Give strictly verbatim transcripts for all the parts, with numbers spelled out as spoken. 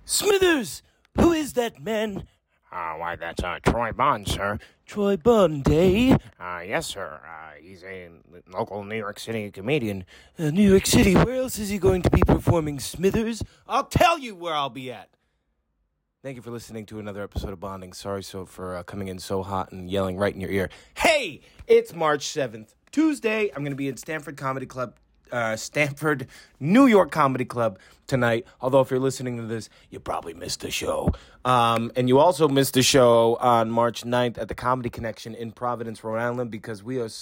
Smithers! Who is that man? Uh, why, that's uh, Troy Bond, sir. Troy Bond, eh? Uh, yes, sir. Uh, he's a local New York City comedian. Uh, New York City, where else is he going to be performing, Smithers? I'll tell you where I'll be at. Thank you for listening to another episode of Bonding. Sorry so for uh, coming in so hot and yelling right in your ear. Hey, it's March seventh, Tuesday. I'm going to be at Stanford Comedy Club, uh, Stanford, New York Comedy Club tonight. Although if you're listening to this, you probably missed the show. Um, and you also missed the show on March ninth at the Comedy Connection in Providence, Rhode Island, because we are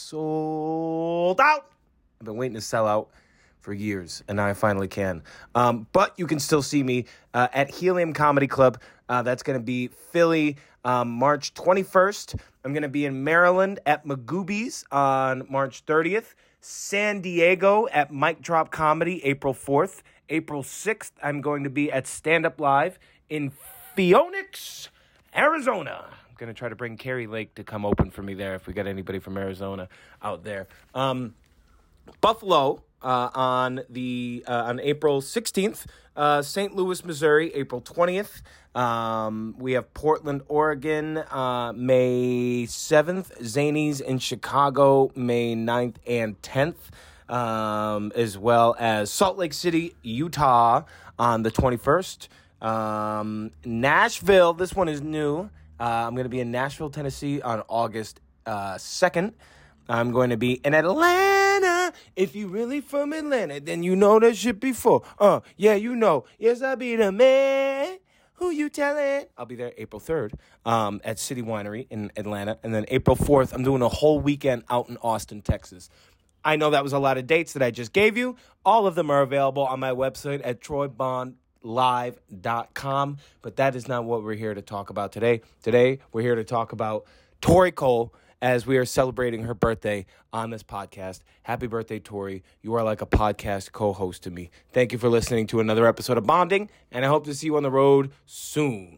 sold out. I've been waiting to sell out for years, and now I finally can. Um, but you can still see me uh, at Helium Comedy Club. Uh, that's going to be Philly, um, March twenty-first. I'm going to be in Maryland at Magoobies on March thirtieth. San Diego at Mic Drop Comedy, April fourth. April sixth, I'm going to be at Stand Up Live in Phoenix, Arizona. I'm going to try to bring Carrie Lake to come open for me there if we got anybody from Arizona out there. Um, Buffalo uh, on the uh, on April sixteenth, uh, Saint Louis, Missouri, April twentieth. Um, we have Portland, Oregon, uh, May seventh. Zanies in Chicago, May ninth and tenth. Um, as well as Salt Lake City, Utah on the twenty-first. Um, Nashville, this one is new. Uh, I'm going to be in Nashville, Tennessee on August uh, second. I'm going to be in Atlanta. If you really from Atlanta, then you know that shit before. Uh, yeah, you know. Yes, I be the man. Who you telling? I'll be there April third um, at City Winery in Atlanta. And then April fourth, I'm doing a whole weekend out in Austin, Texas. I know that was a lot of dates that I just gave you. All of them are available on my website at troy bond live dot com. But that is not what we're here to talk about today. Today, we're here to talk about Tori Cole as we are celebrating her birthday on this podcast. Happy birthday, Tori. You are like a podcast co-host to me. Thank you for listening to another episode of Bonding, and I hope to see you on the road soon.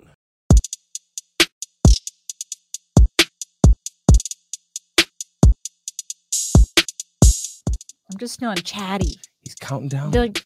I'm just feeling chatty. He's counting down. Like,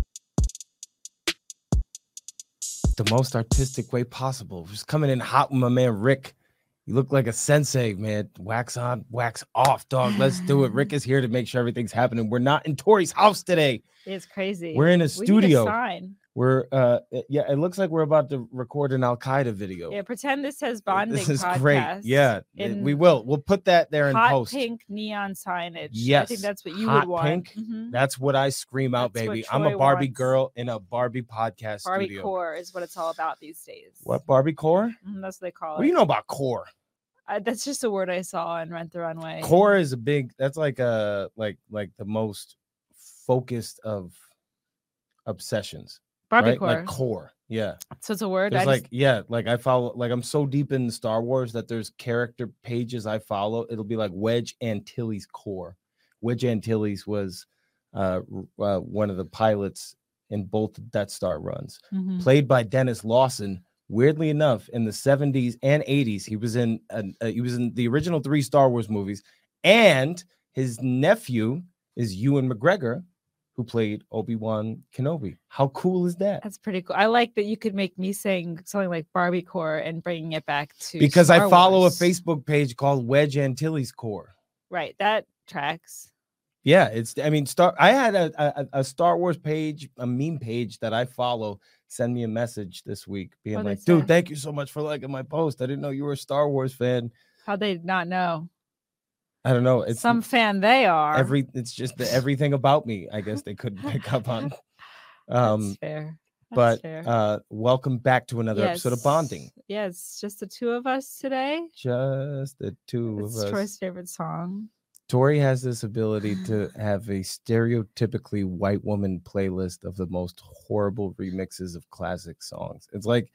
the most artistic way possible. Just coming in hot with my man Rick. You look like a sensei, man. Wax on, wax off, dog. Let's do it. Rick is here to make sure everything's happening. We're not in Tori's house today. It's crazy. We're in a We studio. need a sign. We're uh yeah, it looks like we're about to record an Al Qaeda video. Yeah, pretend this says bonding. This is podcast great. Yeah, in we will. We'll put that there in hot post. pink neon signage. I Yes, think that's what you hot would want. pink. Mhm. That's what I scream out, That's what baby. I'm a Troy Barbie wants. girl in a Barbie podcast Barbie studio. core is what it's all about these days. What, Barbie core? Mhm, that's what they call What it. do you know about core? Uh, that's just a word I saw on Rent the Runway. Core is a big. That's like a like like the most focused of obsessions. Barbie right? core. Like core. Yeah. So it's a word. There's I like just, yeah, like I follow. Like I'm so deep in Star Wars that there's character pages I follow. It'll be like Wedge Antilles core. Wedge Antilles was uh, uh one of the pilots in both Death Star runs, mhm. played by Dennis Lawson. Weirdly enough, in the seventies and eighties, he was in uh, uh, he was in the original three Star Wars movies, and his nephew is Ewan McGregor, who played Obi-Wan Kenobi. How cool is that? That's pretty cool. I like that you could make me saying something like Barbie core and bringing it back to Because Star I follow Wars. a Facebook page called Wedge Antilles Core. Right, that tracks. Yeah, it's. I mean, Star. I had a, a a Star Wars page, a meme page that I follow. Send me a message this week, being What'd they like, "Dude, say? thank you so much for liking my post. I didn't know you were a Star Wars fan." How they not know? I don't know. It's Some fan they are. every. It's just the everything about me. I guess they couldn't pick up on. Um, That's fair. That's but fair. uh, welcome back to another episode of Yes. Bonding. Yeah, it's just the two of us today. Just the two It's of us. Troy's favorite song. Tori has this ability to have a stereotypically white woman playlist of the most horrible remixes of classic songs. It's like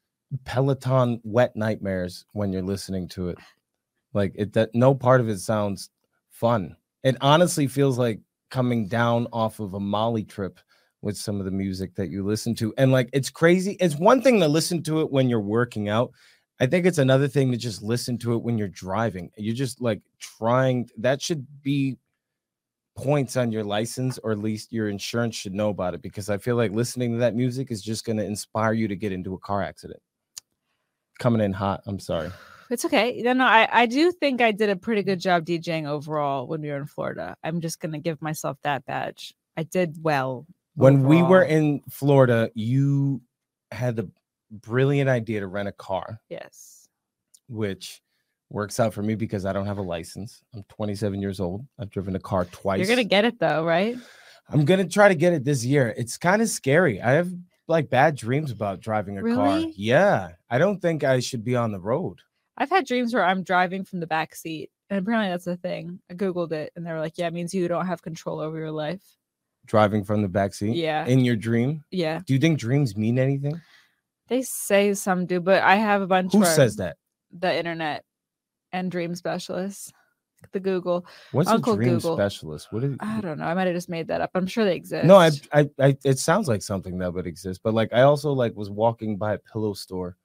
Peloton wet nightmares when you're listening to it. Like it that no part of it sounds fun. It honestly feels like coming down off of a Molly trip with some of the music that you listen to. And like it's crazy. It's one thing to listen to it when you're working out. I think it's another thing to just listen to it when you're driving. You're just like trying. That should be points on your license, or at least your insurance should know about it, because I feel like listening to that music is just going to inspire you to get into a car accident. Coming in hot. I'm sorry. It's okay. No, no, I, I do think I did a pretty good job DJing overall when we were in Florida. I'm just going to give myself that badge. I did well. When overall. we were in Florida, you had the brilliant idea to rent a car. Yes. Which works out for me because I don't have a license. I'm twenty-seven years old. I've driven a car twice. You're going to get it though, right? I'm going to try to get it this year. It's kind of scary. I have like bad dreams about driving a Really? car. Yeah. I don't think I should be on the road. I've had dreams where I'm driving from the back seat, and apparently that's a thing. I Googled it, and they were like, yeah, it means you don't have control over your life. Driving from the back seat? Yeah. In your dream? Yeah. Do you think dreams mean anything? They say some do, but I have a bunch. Who where says that? The internet and dream specialists. The Google. What's Uncle a dream Google. specialist? What is I don't know. I might have just made that up. I'm sure they exist. No, I, I, I, it sounds like something that would exist. But like, I also like was walking by a pillow store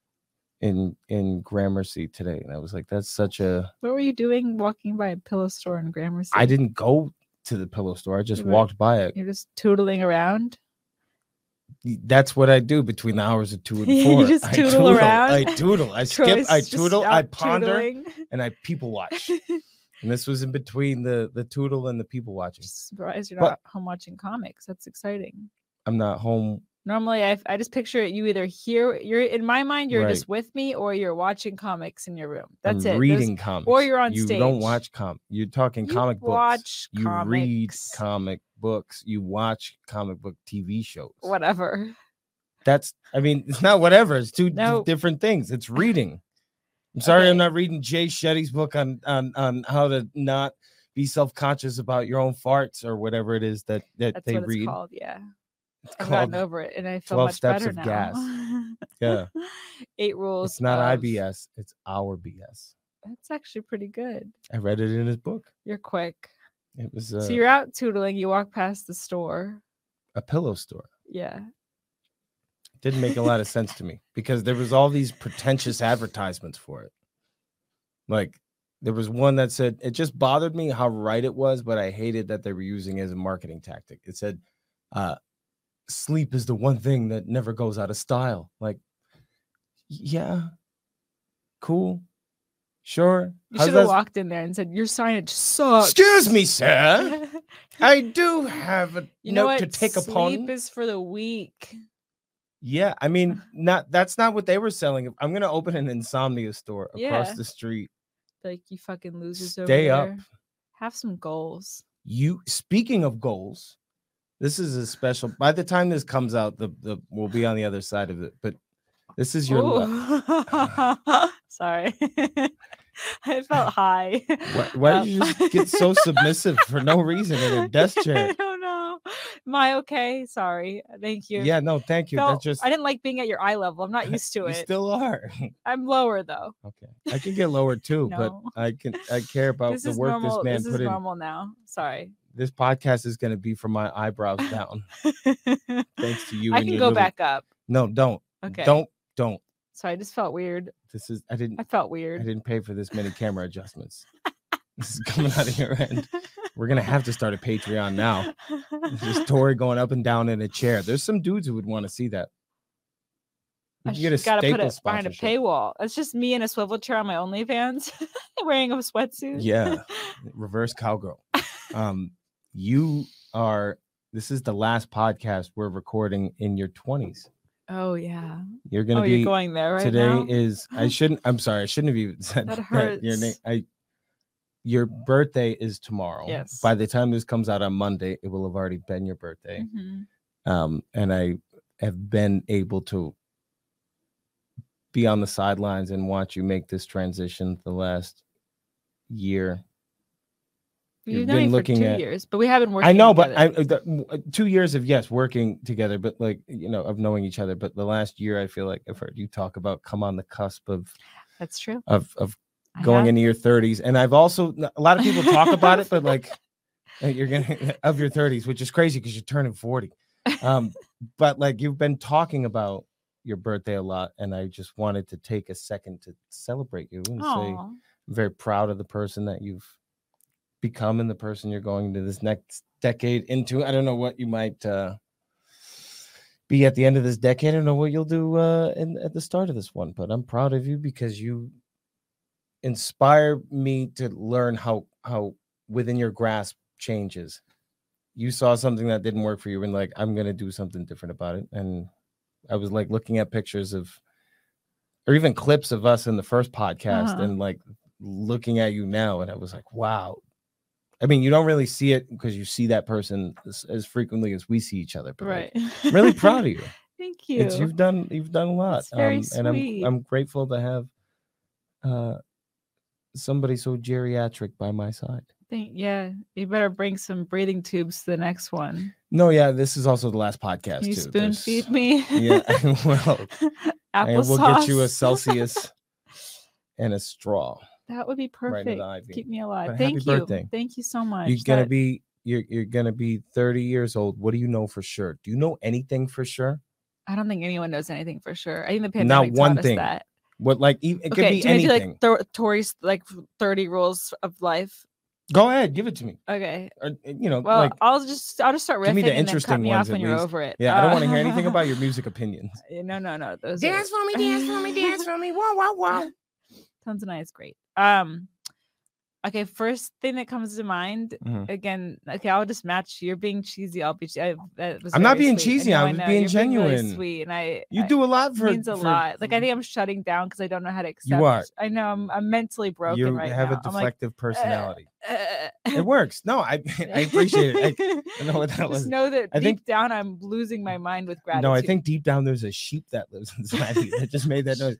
in in Gramercy today, and I was like, that's such a. What were you doing walking by a pillow store in Gramercy? I didn't go to the pillow store. I just You were- walked by it. You're just tootling around. That's what I do between the hours of two and You four. just I tootle around? I doodle. I skip. Troy's I just tootle. I out ponder, tootling. and I people watch. And this was in between the the tootle and the people watching. Just surprised you're But- not home watching comics. That's exciting. I'm not home. Normally, I, I just picture it. You either hear you're in my mind, you're Right. just with me, or you're watching comics in your room. That's I'm it. Those- reading comics. or you're on you stage. don't watch com. You're talking You comic books. watch You read comics. comic books. You watch comic book T V shows. Whatever. That's. I mean, it's not whatever. It's two d- No. different things. It's reading. I'm sorry, Okay. I'm not reading Jay Shetty's book on on on how to not be self-conscious about your own farts or whatever it is that that That's they what it's read. called. Yeah. It's I've called. gotten over it, and I feel twelve much Steps better of now. Gas. Yeah. Eight rules. It's not of- I B S. It's our B S. That's actually pretty good. I read it in his book. You're quick. It was uh, So you're out tootling. You walk past the store. a pillow store. Yeah. Didn't make a lot of sense to me because there was all these pretentious advertisements for it. Like there was one that said it just bothered me how right it was, but I hated that they were using it as a marketing tactic. It said, uh, sleep is the one thing that never goes out of style. Like, yeah, cool, sure. You How's should have that- walked in there and said, your signage sucks. Excuse me, sir. I do have a You know note what? to take Sleep upon. is for the weak. Yeah, I mean, not that's not what they were selling. I'm gonna open an insomnia store across Yeah. the street. Like you fucking losers over Stay up. there. Have some goals. You speaking of goals, this is a special. By the time this comes out, the the we'll be on the other side of it. But this is your. le- Ooh. Sorry. I felt high. Why, why Um, did you just get so submissive for no reason in a desk I chair? don't know. Am I okay? Sorry. Thank you. Yeah, no, thank you. Felt- That's just I didn't like being at your eye level. I'm not used to you it. still are. I'm lower though. Okay, I can get lower too, No. but I can. I care about This the is work normal. this man This is put in. normal now. Sorry. This podcast is going to be from my eyebrows down, thanks to you. I and can your go little- back up. No, don't. Okay. Don't. Don't. So I just felt weird. This is. I didn't. I felt I weird. didn't pay for this many camera adjustments. This is coming out of your end. We're gonna have to start a Patreon now. It's just Tori going up and down in a chair. There's some dudes who would want to see that. I You can get a sh- gotta put Staples it behind a sponsorship. paywall. It's just me in a swivel chair on my OnlyFans, wearing a sweatsuit. Yeah, reverse cowgirl. Um, you are. This is the last podcast we're recording in your twenties. Oh yeah. You're gonna Oh, be you're going there right today. now. Is I shouldn't. I'm sorry. I shouldn't have even said That Your name. hurts. I. Your birthday is tomorrow. Yes. By the time this comes out on Monday, it will have already been your birthday. Mhm. Um, and I have been able to be on the sidelines and watch you make this transition the last year. You've You've known been me for looking two at- years, but we haven't worked. I know, but I together. the, uh, two years of yes working together, but like you know of knowing each other. But the last year, I feel like I've heard you talk about come on the cusp of That's true. of of I going have. into your thirties, and I've also a lot of people talk about it, but like uh, you're gonna of your thirties, which is crazy because you're turning forty. Um, but like you've been talking about your birthday a lot, and I just wanted to take a second to celebrate you and say Aw. I'm very proud of the person that you've become and the person you're going to this next decade into. I don't know what you might uh, be at the end of this decade. I don't know what you'll do uh, in, at the start of this one, but I'm proud of you because you inspire me to learn how how within your grasp changes. You saw something that didn't work for you and like, I'm going to do something different about it. And I was like looking at pictures of, or even clips of us in the first podcast uh-huh. and like looking at you now. And I was like, wow. I mean, you don't really see it because you see that person as, as frequently as we see each other. But right. Like, I'm really proud of you. Thank you. It's, you've done, you've done a lot. It's very um, sweet. And I'm, I'm grateful to have uh, somebody so geriatric by my side. Think, yeah, you better bring some breathing tubes to the next one. No, yeah, this is also the last podcast. Can you too. spoon There's, feed me? Yeah, well, I will get you a Celsius and a straw. That would be perfect. Right Keep me alive. But Thank happy you. Birthday. Thank you so much. You're gonna that... be you're you're gonna be thirty years old. What do you know for sure? Do you know anything for sure? I don't think anyone knows anything for sure. I think the pandemic Not one taught thing. us that. What like it could okay, be do you anything. do like th- Tori's like thirty rules of life? Go ahead, give it to me. Okay. Or, you know, well, like, I'll just I'll just start riffing give me the and then cut me off when you're least. over it. Yeah, uh, I don't want to hear anything about your music opinions. No, no, no. Those dance are... for me, dance for me, dance for me. Wow, wow, wow. Tanzania is great. Um, okay. First thing that comes to mind, mm-hmm. again. Okay, I'll just match. You're being cheesy. I'll be. I, that was I'm not being sweet. cheesy. I, know, I was I being You're genuine. Being really sweet, and I. You I, do a lot for. It means a for, lot. Like I think I'm shutting down because I don't know how to accept. You are. I know I'm. I'm mentally broken you right have now. a deflective like, personality. Uh, uh, it works. No, I I appreciate it. I, I know what that just was. Just know that I deep think, down I'm losing my mind with gratitude. No, I think deep down there's a sheep that lives inside you that just made that noise.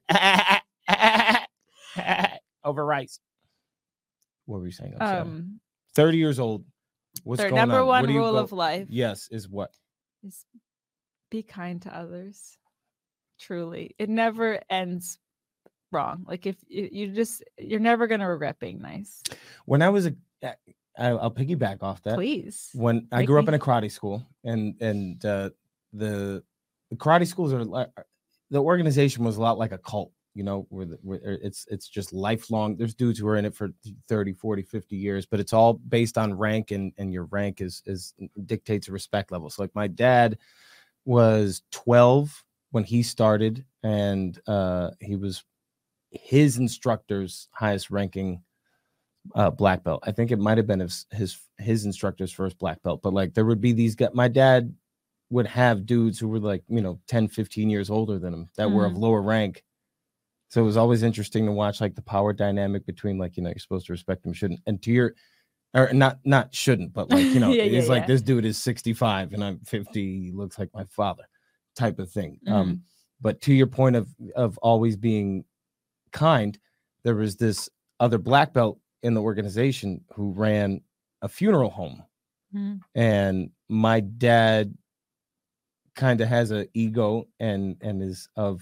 Over rice. What were you saying? I'm um, thirty years old. What's their going number on? one What rule go- of life. Yes, is what? Is be kind to others. Truly, it never ends wrong. Like if you, you just, you're never gonna regret being nice. When I was a, I, I'll piggyback off that. Please. When I grew up in a karate school, and and uh, the the karate schools are like, the organization was a lot like a cult. You know, where, the, where it's it's just lifelong. There's dudes who are in it for thirty, forty, fifty years, but it's all based on rank, and, and your rank is is dictates a respect level. So like my dad was twelve when he started, and uh, he was his instructor's highest ranking uh, black belt. I think it might have been his, his his instructor's first black belt, but like there would be these guys. My dad would have dudes who were like, you know, ten, fifteen years older than him that mm. were of lower rank. So it was always interesting to watch like the power dynamic between like, you know, you're supposed to respect him, shouldn't, and to your, or not, not shouldn't, but like, you know, yeah, it's yeah, like yeah. This dude is sixty-five and I'm fifty, he looks like my father type of thing. Mm-hmm. Um, but to your point of, of always being kind, there was this other black belt in the organization who ran a funeral home. Mm-hmm. And my dad kind of has an ego and, and is of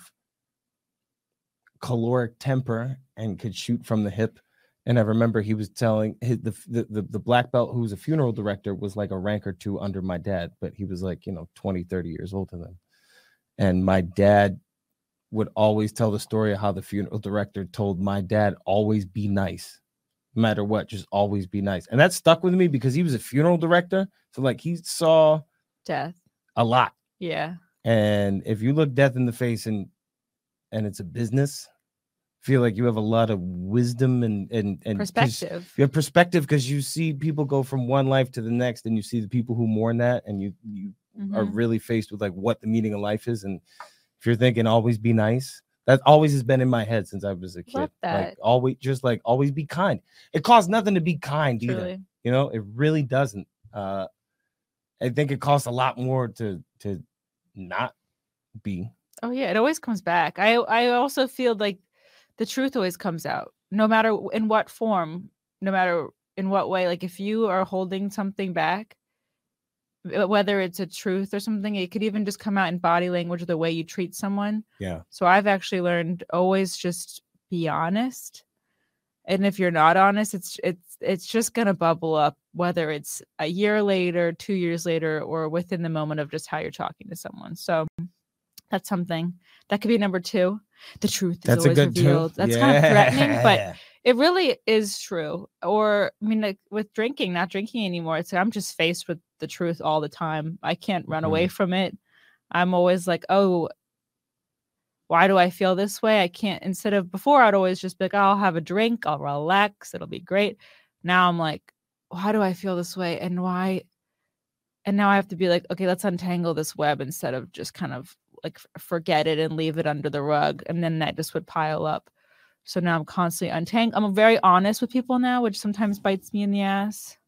caloric temper and could shoot from the hip. And I remember he was telling his, the, the the black belt who was a funeral director was like a rank or two under my dad, but he was like, you know, twenty, thirty years older than him. And my dad would always tell the story of how the funeral director told my dad, always be nice, no matter what, just always be nice. And that stuck with me because he was a funeral director. So like he saw death a lot. Yeah. And if you look death in the face and and it's a business, feel like you have a lot of wisdom and and, and perspective. You have perspective because you see people go from one life to the next, and you see the people who mourn that, and you you mm-hmm. are really faced with like what the meaning of life is. And if you're thinking always be nice, that always has been in my head since I was a kid. Love that. Like always, just like always be kind. It costs nothing to be kind Truly. either. You know, it really doesn't. Uh, I think it costs a lot more to to not be. Oh yeah, it always comes back. I I also feel like the truth always comes out, no matter in what form, no matter in what way. Like if you are holding something back, whether it's a truth or something, it could even just come out in body language or the way you treat someone. Yeah. So I've actually learned always just be honest. And if you're not honest, it's it's it's just gonna bubble up, whether it's a year later, two years later, or within the moment of just how you're talking to someone. So that's something that could be number two. The truth is That's always a good revealed. two. That's yeah. kind of threatening, but It really is true. Or I mean, like with drinking, not drinking anymore. It's I'm just faced with the truth all the time. I can't run Mhm. away from it. I'm always like, oh, why do I feel this way? I can't. Instead of before, I'd always just be like, oh, I'll have a drink, I'll relax, it'll be great. Now I'm like, why do I feel this way? And why? And now I have to be like, okay, let's untangle this web instead of just kind of like forget it and leave it under the rug. And then that just would pile up. So now I'm constantly untangling. I'm very honest with people now, which sometimes bites me in the ass.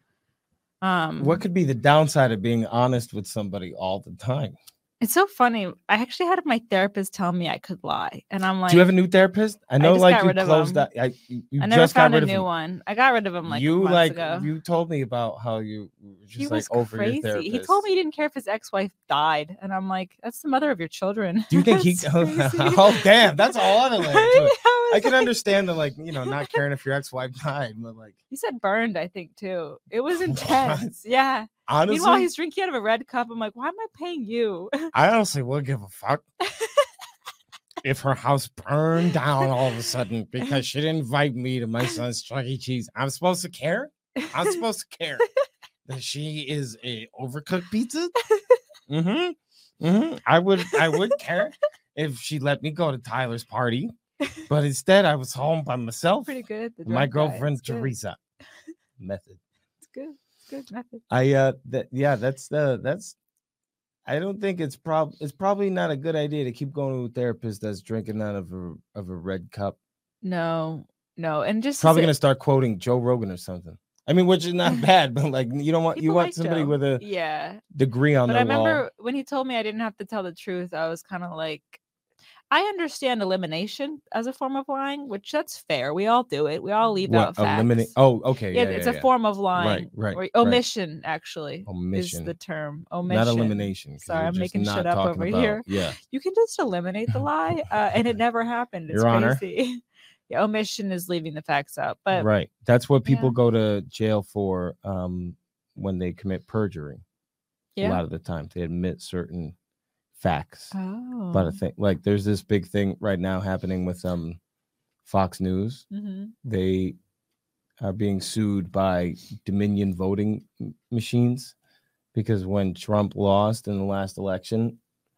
Um, What could be the downside of being honest with somebody all the time? It's so funny. I actually had my therapist tell me I could lie, and I'm like, Do you have a new therapist? I know, just like got you rid of closed him. that. I, you you I never just got found a rid of new him. one. I got rid of him like you months like ago. you told me about how you were just He like was over your crazy. therapist. He told me he didn't care if his ex-wife died, and I'm like, that's the mother of your children. Do you think he? That's crazy. Oh damn, that's a whole other layer to it. I I was can like- understand the like you know not caring if your ex-wife died, but like He said burned, I think too. It was What? intense. Yeah. honestly, Meanwhile, he's drinking out of a red cup. I'm like, why am I paying you? I honestly would give a fuck if her house burned down all of a sudden because she didn't invite me to my son's Chuck E. Cheese. I'm supposed to care. I'm supposed to care that she is a overcooked pizza. Mm-hmm. Mm-hmm. I would. I would care if she let me go to Tyler's party, but instead I was home by myself. Pretty good. The My drunk guy. girlfriend It's good. Teresa. Method. It's good. It's good method. I uh that yeah, that's the that's I don't think it's prob it's probably not a good idea to keep going to a therapist that's drinking out of a of a red cup. No, no, and just to Probably say- gonna start quoting Joe Rogan or something. I mean, which is not bad, but like you don't want you People want like somebody Joe. with a yeah. degree on But the I law. remember when he told me I didn't have to tell the truth, I was kind of like, I understand elimination as a form of lying, which that's fair. We all do it. We all leave What out facts. eliminate? Oh, okay. yeah, Yeah, it's yeah, a yeah. form of lying. right, Or right. omission, actually, is Omission. the term. Omission. Not elimination. 'cause Sorry, you're I'm just making not shit up talking over about- here. Yeah. You can just eliminate the lie, uh, and it never happened. It's Your Honor. crazy. Yeah, omission is leaving the facts out. But right. That's what people yeah. go to jail for um when they commit perjury. A yeah. lot of the time they admit certain facts. Oh. But I think like there's this big thing right now happening with um Fox News. hmm They are being sued by Dominion voting m- machines because when Trump lost in the last election,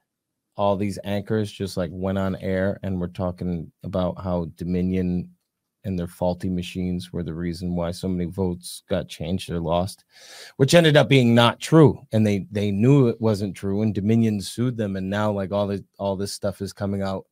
all these anchors just like went on air and were talking about how Dominion and their faulty machines were the reason why so many votes got changed or lost, which ended up being not true. And they they knew it wasn't true, and Dominion sued them. And now like all this all this stuff is coming out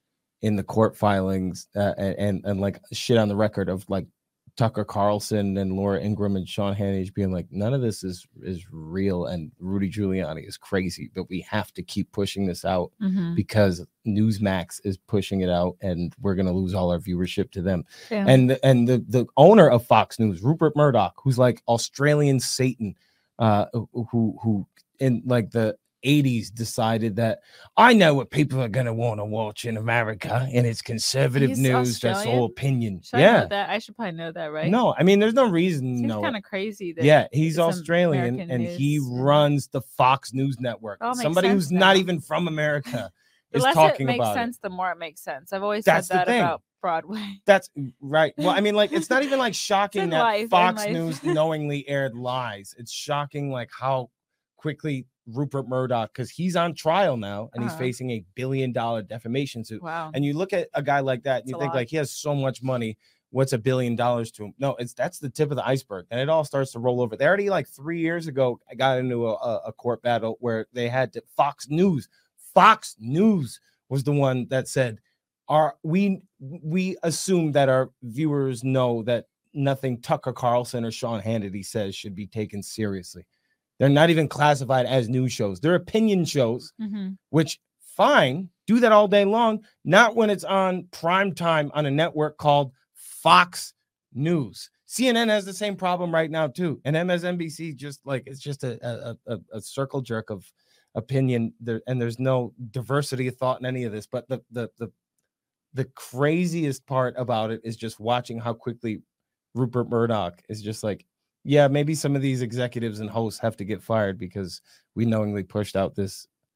in the court filings uh, and, and and like shit on the record of like Tucker Carlson and Laura Ingraham and Sean Hannity being like, none of this is is real, and Rudy Giuliani is crazy, but we have to keep pushing this out hmm because Newsmax is pushing it out, and we're gonna lose all our viewership to them. Yeah. And and the the owner of Fox News, Rupert Murdoch, who's like Australian Satan, uh, who who in like the eighties decided that I know what people are gonna want to watch in America, and it's conservative He's news. That's all Australian? opinion. Should I yeah. know that? I should probably know that, right? No, I mean, there's no reason. Seems No. kind of crazy. That Yeah, he's some Australian American and he news, yeah. runs the Fox News Network. All makes Somebody who's sense not now. even from America The is less talking it makes about sense, it. the more it makes sense. I've always That's the said that thing. about Broadway. That's right. Well, I mean, like, it's not even like shocking in that life, in Fox life. News knowingly aired lies. It's shocking, like, how quickly Rupert Murdoch, because he's on trial now and he's Uh-huh. facing a billion dollar defamation suit. Wow. And you look at a guy like that and It's you a think, lot. like, he has so much money. What's a billion dollars to him? No, it's that's the tip of the iceberg, and it all starts to roll over. They already like three years ago I got into a, a, a court battle where they had to Fox News. Fox News was the one that said, "Our we we assume that our viewers know that nothing Tucker Carlson or Sean Hannity says should be taken seriously. They're not even classified as news shows. They're opinion shows, hmm which fine, do that all day long. Not when it's on prime time on a network called Fox News. C N N has the same problem right now too, and M S N B C just like it's just a a, a, a circle jerk of opinion there, and there's no diversity of thought in any of this. But the the the the craziest part about it is just watching how quickly Rupert Murdoch is just like, yeah, maybe some of these executives and hosts have to get fired because we knowingly pushed out this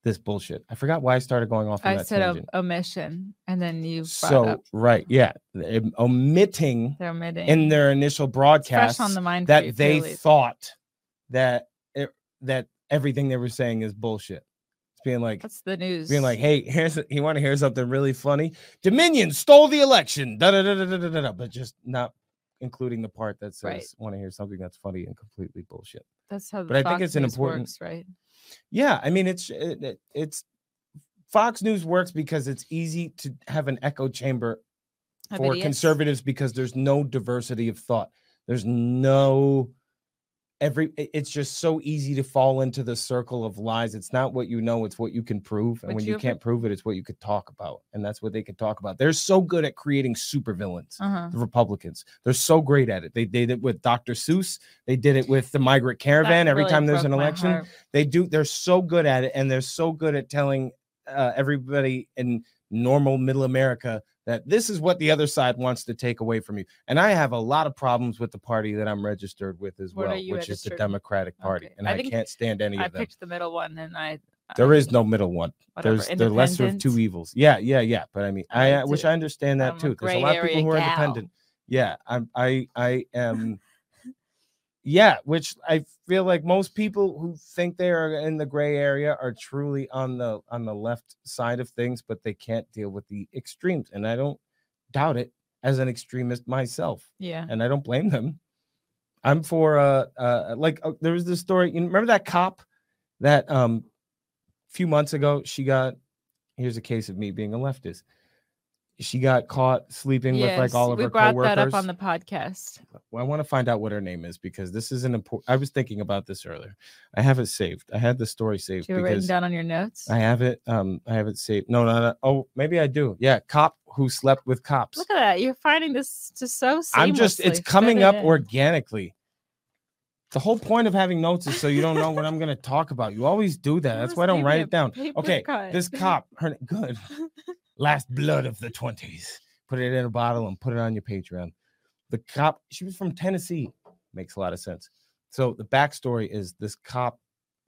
this bullshit. I forgot why I started going off on I that said tangent. o- omission, and then you brought So up right, yeah, Em- omitting they're omitting in their initial It's broadcast fresh on the mind for that you, they clearly. thought that it, that everything they were saying is bullshit. It's being like, That's the news. being like, hey, here's you want to hear something really funny? Dominion stole the election, da da da da da da da, but just not including the part that says Right. want to hear something that's funny and completely bullshit. That's how the But I Fox think it's an News important- works, right? Yeah, I mean it's it, it- it's Fox News works because it's easy to have an echo chamber Of for idiots. conservatives because there's no diversity of thought. There's no every it- it's just so easy to fall into the circle of lies. It's not what you know, it's what you can prove. And Would when you you ever- can't prove it, it's what you could talk about. And that's what they could talk about. They're so good at creating supervillains. Uh-huh. The Republicans. They're so great at it. They did it with Doctor Seuss. They did it with the migrant caravan. That Every really time there's broke an my election, heart. they do. They're so good at it, and they're so good at telling uh, everybody in normal middle America that this is what the other side wants to take away from you. And I have a lot of problems with the party that I'm registered with as What are well, you which is the registered? Democratic Party, Okay. and I I, think can't stand any I of them. picked the middle one, and I. There I- is no middle one. whatever, There's the lesser of two independent. evils. Yeah, yeah, yeah. But I mean, I I, like uh, which to- I understand that I'm a too. There's a gray lot of people area who are gal. independent. Yeah, I'm. I. I am. Yeah, which I feel like most people who think they are in the gray area are truly on the on the left side of things, but they can't deal with the extremes. And I don't doubt it as an extremist myself, Yeah. and I don't blame them. I'm for uh uh like uh, there was this story. You remember that cop that um a few months ago she got. Here's a case of me being a leftist. She got caught sleeping with like all of we her brought coworkers. that up on the podcast. Well, I want to find out what her name is because this is an important. I was thinking about this earlier. I have it saved. I had the story saved Do you have it written because down on your notes? I have it. Um, I have it saved. No, no, no. Oh, maybe I do. Yeah, cop who slept with cops. Look at that. You're finding this just so seamlessly. I'm just. It's Fit coming it up in. organically. The whole point of having notes is so you don't know what I'm going to talk about. You always do that. That's Just why I don't give write me it down. a paper Okay, cut. this cop. Her good. Last blood of the twenties. Put it in a bottle and put it on your Patreon. The cop, she was from Tennessee. Makes a lot of sense. So the backstory is this cop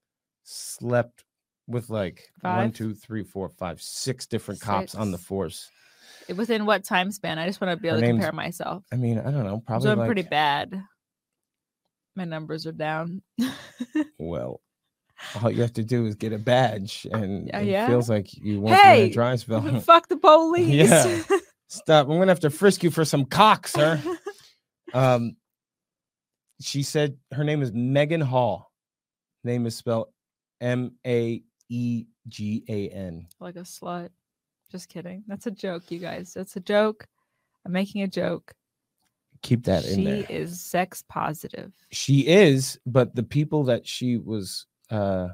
slept with like one, Five? two, three, four, five, six different cops on the Six. force. Within what time span? I just want to be Her able to name's- compare myself. I mean, I don't know, I'm probably doing like, pretty bad. My numbers are down. well, all you have to do is get a badge and Yeah, it yeah. feels like you went Hey! through a dry spell. Fuck the police. Yeah. Stop. I'm going to have to frisk you for some cock, sir. Um, she said her name is Megan Hall. Name is spelled M A E G A N. Like a slut. Just kidding. That's a joke, you guys. That's a joke. I'm making a joke. Keep that in She there. is sex positive. She is, but the people that she was uh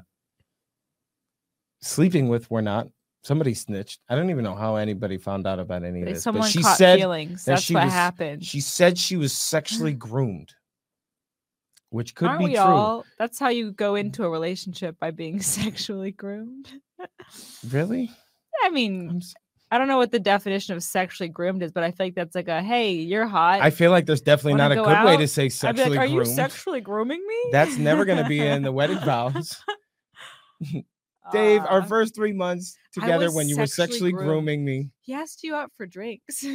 sleeping with were not. Somebody snitched. I don't even know how anybody found out about any of this. Someone but she caught said feelings. that That's she what was- happened. she said she was sexually groomed, which could Aren't be we true. all? That's how you go into a relationship, by being sexually groomed. Really? I mean, I'm s- I don't know what the definition of sexually groomed is, but I feel like that's like a hey, you're hot. I feel like there's definitely Wanna not a go good way to out? say I'd be sexually like, are groomed. you sexually grooming me? That's never going to be in the wedding vows. Dave, our Aw. first three months I together was when you were sexually sexually groomed. grooming me. He asked you out for drinks.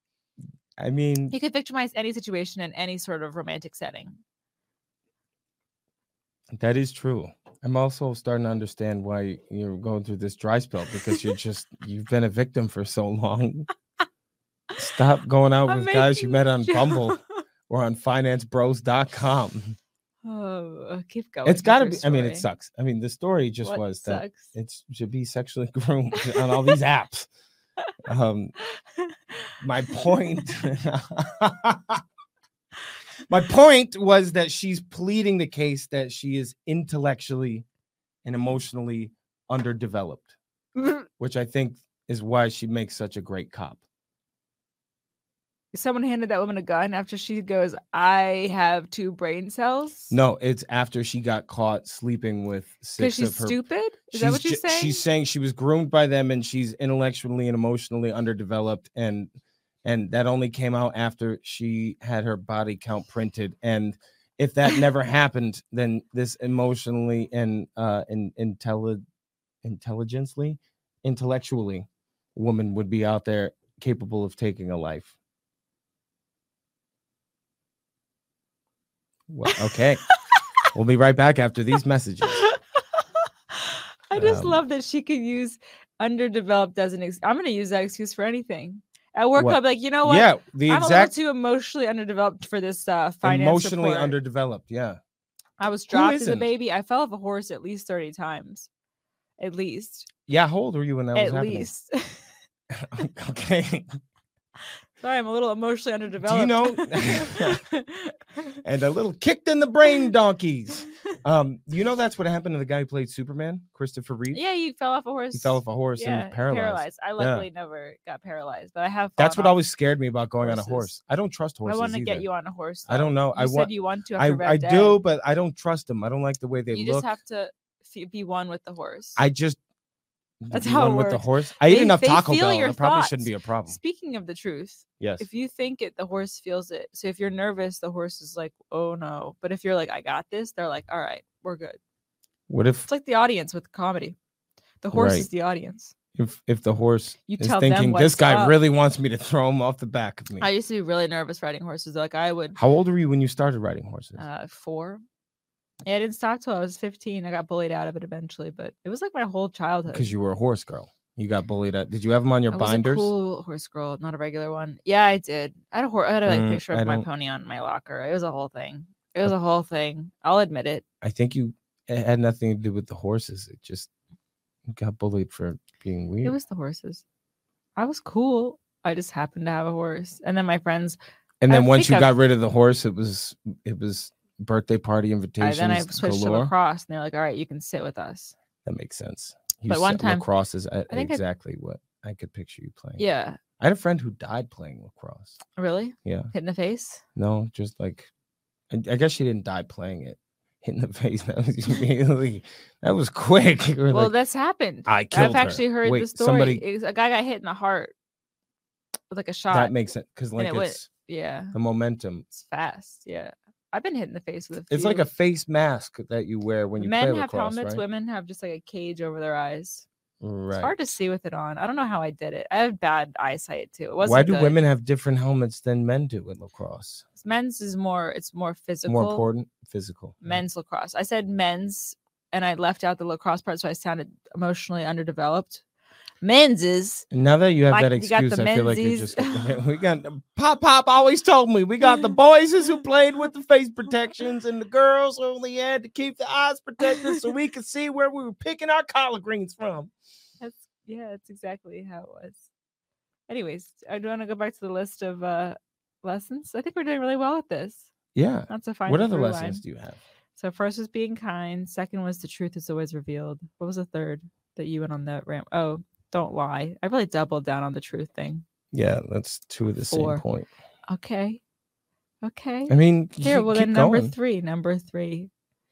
I mean, You could victimize any situation in any sort of romantic setting. that is true. I'm also starting to understand why you're going through this dry spell because you're just, you've been a victim for so long. Stop going out I'm with guys you making met a on joke. Bumble or on finance bros dot com. Oh, keep going. It's with got to your be, I mean, it story. sucks. I mean, the story just What was that sucks? it should be sexually groomed on all these apps. Um, my point my point was that she's pleading the case that she is intellectually and emotionally underdeveloped, which I think is why she makes such a great cop. Someone handed that woman a gun after she goes, I have two brain cells. No, it's after she got caught sleeping with Because six she's of her. stupid? Is that what ju- she's saying? She's saying she was groomed by them and she's intellectually and emotionally underdeveloped, and and that only came out after she had her body count printed. And if that never happened, then this emotionally and uh in, intelli- intelligently, intellectually, a woman would be out there capable of taking a life. Well, okay. We'll be right back after these messages. I just Um, love that she could use underdeveloped as an excuse. I'm going to use that excuse for anything. At work, What? I'll be like, you know what? Yeah, the I'm exact a little too emotionally underdeveloped for this uh, finance emotionally report. underdeveloped. Yeah. I was dropped as a isn't? baby. I fell off a horse at least thirty times. At least. Yeah. How old were you when that at was happening? least. Okay. Sorry, I'm a little emotionally underdeveloped. Do you know? And a little kicked in the brain, donkeys. Um, you know that's what happened to the guy who played Superman, Christopher Reeve. Yeah, you fell off a horse. He fell off a horse yeah, and was paralyzed. I luckily never got paralyzed, but I have. That's what off always scared me about going horses. on a horse. I don't trust horses. I want to get either. you on a horse. I don't though. know. You I said want. you want to. I, After I Bad do, Day. but I don't trust them. I don't like the way they You look. just have to f- be one with the horse. I just. That's be how it one with the works. horse. I They- eat enough they Taco feel Bell. your That probably thoughts. shouldn't be a problem. Speaking of the truth, Yes. if you think it, the horse feels it. So if you're nervous, the horse is like, "Oh no!" But if you're like, "I got this," they're like, "All right, we're good." What if It's like the audience with comedy. The horse Right. is the audience. if if the horse You is tell them thinking this what's guy up. really wants me to throw him off the back of me? I used to be really nervous riding horses. Like I would. How old were you when you started riding horses? Uh, four. Yeah, I didn't stop till I was fifteen. I got bullied out of it eventually, but it was like my whole childhood. Because you were a horse girl. You got bullied at. Did you have them on your I was binders? a cool horse girl, not a regular one. Yeah, I did. I had a horse. I had a like, Mm, picture I of my don't- pony on my locker. It was a whole thing. It was a whole thing. I'll admit it. I think you it had nothing to do with the horses. It just you got bullied for being weird. It was the horses. I was cool. I just happened to have a horse, and then my friends. and then I once think you I've- got rid of the horse, it was it was birthday party I, invitations. then I switched to galore. lacrosse, and they're like, "All right, you can sit with us." That makes sense. You But one said time- lacrosse is uh, think I- exactly what I could picture you playing. Yeah, I had a friend who died playing lacrosse. really. Yeah. Hit in the face. No, just like I, I guess she didn't die playing it. Hit in the face. That was really that was quick. You were Well, like, that's happened. I killed I've her. actually heard Wait, the story. somebody- It was- a guy got hit in the heart with like a shot. that makes sense because like it went- it's yeah, the momentum. it's fast. Yeah, I've been hit in the face with a few. It's like a face mask that you wear when you Men play have lacrosse, helmets. right? Women have just like a cage over their eyes. Right. It's hard to see with it on. I don't know how I did it. I have bad eyesight too. It wasn't Why do good. women have different helmets than men do with lacrosse? Men's is more. It's more physical. More important, physical. yeah. Men's lacrosse. I said men's, and I left out the lacrosse part, so I sounded emotionally underdeveloped. Men's is And now that you have Like, that you got excuse, the I feel like you're menzies. just we got Pop Pop always told me we got the boys who played with the face protections and the girls only had to keep the eyes protected so we could see where we were picking our collard greens from. That's yeah, that's exactly how it was. Anyways, I do want to go back to the list of uh lessons. I think we're doing really well with this. Yeah. Not to find What a other through lessons line. do you have? So first was being kind. Second was the truth is always revealed. What was the third that you went on that ramp? Oh, don't lie. I really doubled down on the truth thing. Yeah, that's two of the Four. same point. Okay. Okay. I mean, Here, keep- well keep then number going. three. Number three.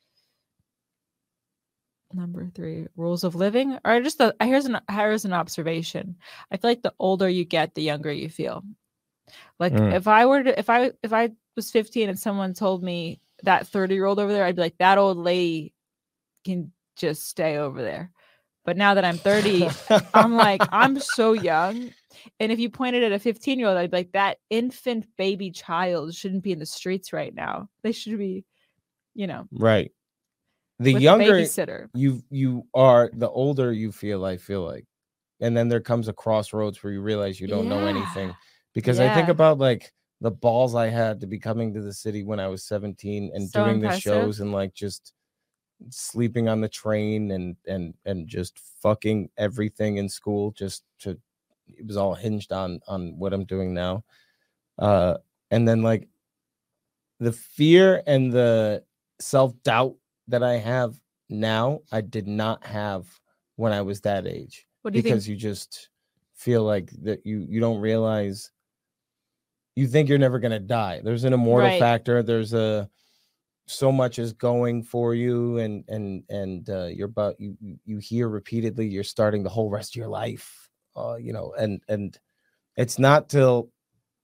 Number three. Rules of living. Or just the here's an here's an observation. I feel like the older you get, the younger you feel. Like Mm. if I were to if I if I was fifteen and someone told me that thirty year old over there, I'd be like, that old lady can just stay over there. But now that I'm thirty, I'm like, I'm so young. And if you pointed at a fifteen year old, I'd be like, that infant baby child shouldn't be in the streets right now. They should be, you know, right. The with younger a babysitter. you you are, the older you feel, I feel like. And then there comes a crossroads where you realize you don't know anything. Yeah. Because I think Yeah. about like the balls I had to be coming to the city when I was seventeen and So doing the impressive. shows and like just sleeping on the train and and and just fucking everything in school just to it was all hinged on on what I'm doing now. Uh and then like the fear and the self-doubt that I have now, I did not have when I was that age. What do you Because think? you just feel like that you you don't realize you think you're never gonna die. There's an immortal Right. factor. There's a so much is going for you, and and and uh, you're about you you- you hear repeatedly you're starting the whole rest of your life. Uh, you know, and and it's not till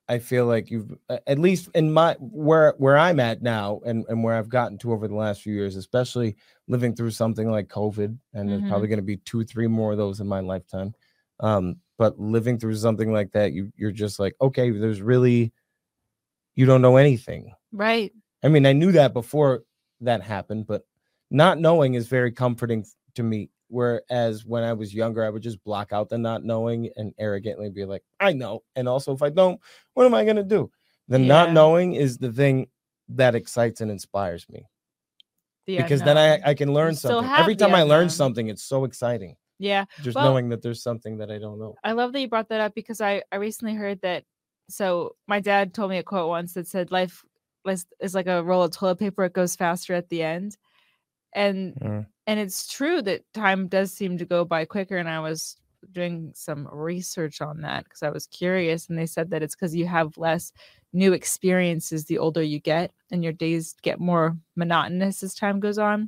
I feel like you've at least in my where where I'm at now and, and where I've gotten to over the last few years, especially living through something like COVID, and there's Mhm. probably going to be two, three more of those in my lifetime. Um, but living through something like that, you you're just like, okay, there's really you don't know anything. Right. I mean, I knew that before that happened, but not knowing is very comforting to me. Whereas when I was younger, I would just block out the not knowing and arrogantly be like, I know. And also, if I don't, what am I going to do? The not Yeah. knowing is the thing that excites and inspires me The because then I, unknown. I can learn still something. have Every the time I learn unknown. something, it's so exciting. Yeah. Just Well, knowing that there's something that I don't know. I love that you brought that up because I, I recently heard that. So my dad told me a quote once that said life is, is like a roll of toilet paper. It goes faster at the end. And Mm. and it's true that time does seem to go by quicker. And I was doing some research on that because I was curious. And they said that it's because you have less new experiences the older you get and your days get more monotonous as time goes on.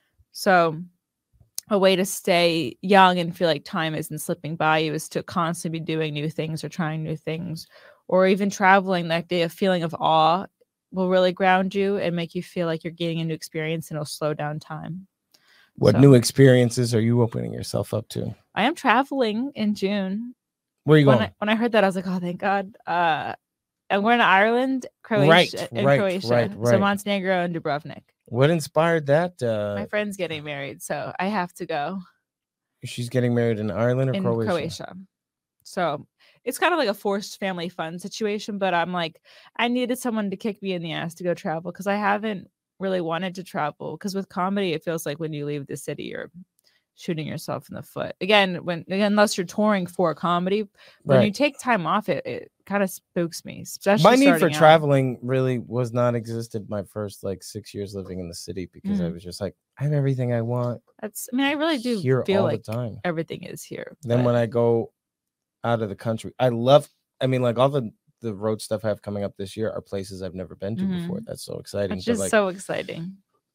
So a way to stay young and feel like time isn't slipping by you is to constantly be doing new things or trying new things or even traveling. Like the feeling of awe will really ground you and make you feel like you're gaining a new experience and it'll slow down time. What So- new experiences are you opening yourself up to? I am traveling in June. Where are you When going? I, when I heard that, I was like, oh, thank God. Uh, I'm going to Ireland, Croatia, Right, and right, Croatia. right, So right. Montenegro and Dubrovnik. What inspired that? Uh, My friend's getting married, so I have to go she's getting married in Ireland or in Croatia? Croatia. So it's kind of like a forced family fun situation, but I'm like, I needed someone to kick me in the ass to go travel because I haven't really wanted to travel. Because with comedy, it feels like when you leave the city, you're shooting yourself in the foot. Again, when unless you're touring for comedy, when Right. you take time off, it, it kind of spooks me. Especially My need for starting out. traveling really was not existed my first like six years living in the city because I Mhm. was just like, I have everything I want That's. I mean, I really do here feel all like the time. everything is here. Then but- when I go out of the country, I love, I mean, like all the, the road stuff I have coming up this year are places I've never been to Mhm. before. That's so exciting. it's But just like so exciting.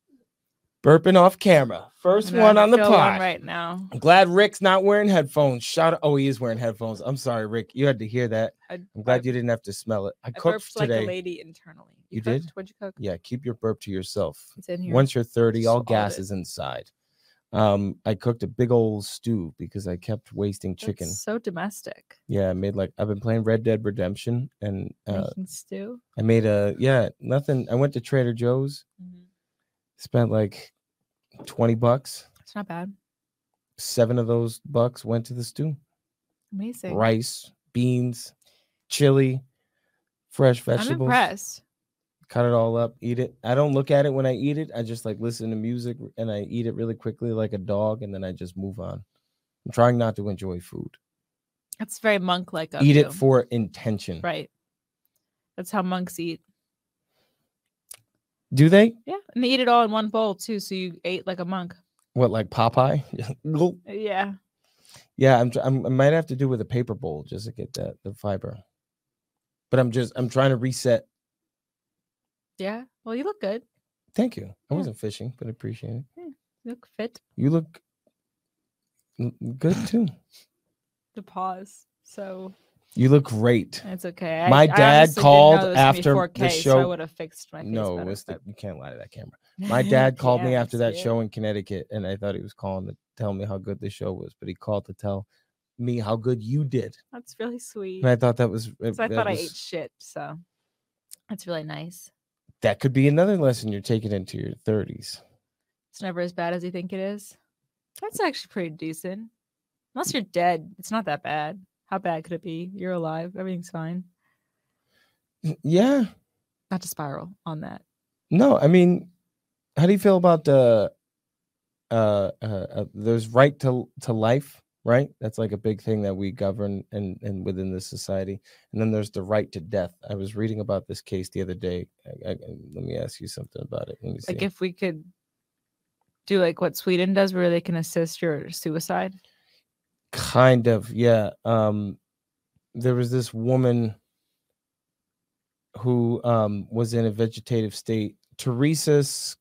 burping off camera. First I know, one I on the feel one pod. right now. I'm glad Rick's not wearing headphones. Shout out. Oh, he is wearing headphones. I'm sorry, Rick. You had to hear that. I, I'm glad you didn't have to smell it. I, I cooked burped like today. a lady internally. You did? cooked? What'd you cook? Yeah, keep your burp to yourself. It's in here. Once you're thirty, all Swallowed gas it. is inside. Um, I cooked a big old stew because I kept wasting chicken. That's so domestic. Yeah, I made like I've been playing Red Dead Redemption, and uh, Making stew. I made a yeah nothing. I went to Trader Joe's, spent like twenty bucks. It's not bad. Seven of those bucks went to the stew. Amazing. Rice, beans, chili, fresh I'm vegetables. impressed. Cut it all up, eat it. I don't look at it when I eat it. I just like listen to music and I eat it really quickly like a dog, and then I just move on. I'm trying not to enjoy food. That's very monk-like of Eat you. it for intention. Right. That's how monks eat. Do they? Yeah, and they eat it all in one bowl too. So you ate like a monk. What, like Popeye? Gulp. Yeah. Yeah, I'm, tr- I'm. I might have to do with a paper bowl just to get that the fiber. But I'm just. I'm trying to reset. Yeah. Well, you look good. Thank you. I Yeah. wasn't fishing, but I appreciate it. You look fit. You look l- good too. To pause. So You look great. it's okay. I- My I dad honestly didn't called know this was gonna be after the four K, so I show- would have fixed my face No, better, it's the, but- you can't lie to that camera. My dad called me Yeah, after that see it? show in Connecticut, and I thought he was calling to tell me how good the show was, but he called to tell me how good you did, That's really sweet. and I thought that was. So I that thought I was- ate shit. So that's really nice. That could be another lesson you're taking into your thirties. It's never as bad as you think it is. That's actually pretty decent. Unless you're dead, it's not that bad. How bad could it be? You're alive. Everything's fine. Yeah. Not to spiral on that. No, I mean, how do you feel about the uh, uh, uh there's right to to life, right? That's like a big thing that we govern and and within this society. And then there's the right to death. I was reading about this case the other day. I, I, let me ask you something about it. Let me see. Like if we could do like what Sweden does where they can assist your suicide. Kind of, yeah. Um, there was this woman who um was in a vegetative state. Teresa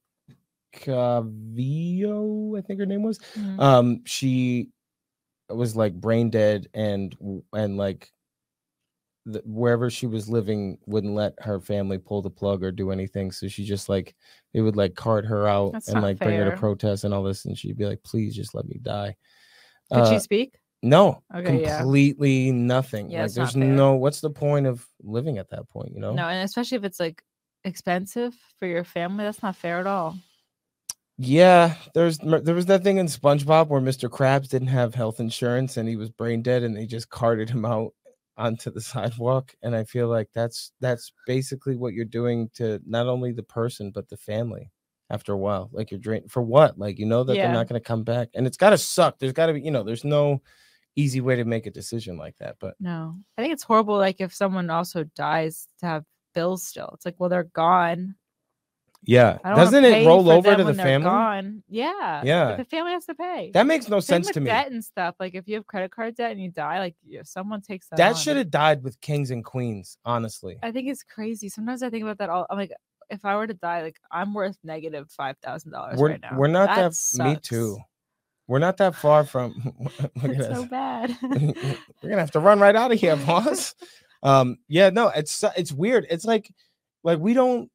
Scavillo, I think her name was. Mhm. Um, she was like brain dead and and like the, wherever she was living wouldn't let her family pull the plug or do anything. So she just like they would like cart her out That's and not like bring her to fair. protest and all this, and she'd be like, "Please just let me die." Could Uh, she speak? no, Okay, yeah. completely nothing. Yeah, like it's not there's fair. no. What's the point of living at that point? You know? No, and especially if it's like expensive for your family, that's not fair at all. Yeah, there's there was that thing in SpongeBob where Mister Krabs didn't have health insurance and he was brain dead, and they just carted him out onto the sidewalk. And I feel like that's that's basically what you're doing to not only the person but the family. After a while, like you're drained for what? Like you know that Yeah. they're not going to come back, and it's got to suck. There's got to be, you know, there's no easy way to make a decision like that. But No, I think it's horrible. Like if someone also dies to have bills still, it's like, well, they're gone. yeah, I don't wanna doesn't it pay roll for over them to the when they're family? Gone. Yeah, Yeah. but the family has to pay. That makes no Same sense with to me. debt and stuff. Like if you have credit card debt and you die, like if someone takes that, That on, should have died with kings and queens, honestly. I think it's crazy. Sometimes I think about that. All I'm like, if I were to die, like I'm worth negative five thousand dollars We're right now. we're not that. Me sucks. too. We're not that far from. Look at It's us. so bad. We're gonna have to run right out of here, boss. Um, yeah, no, it's it's weird. It's like like we don't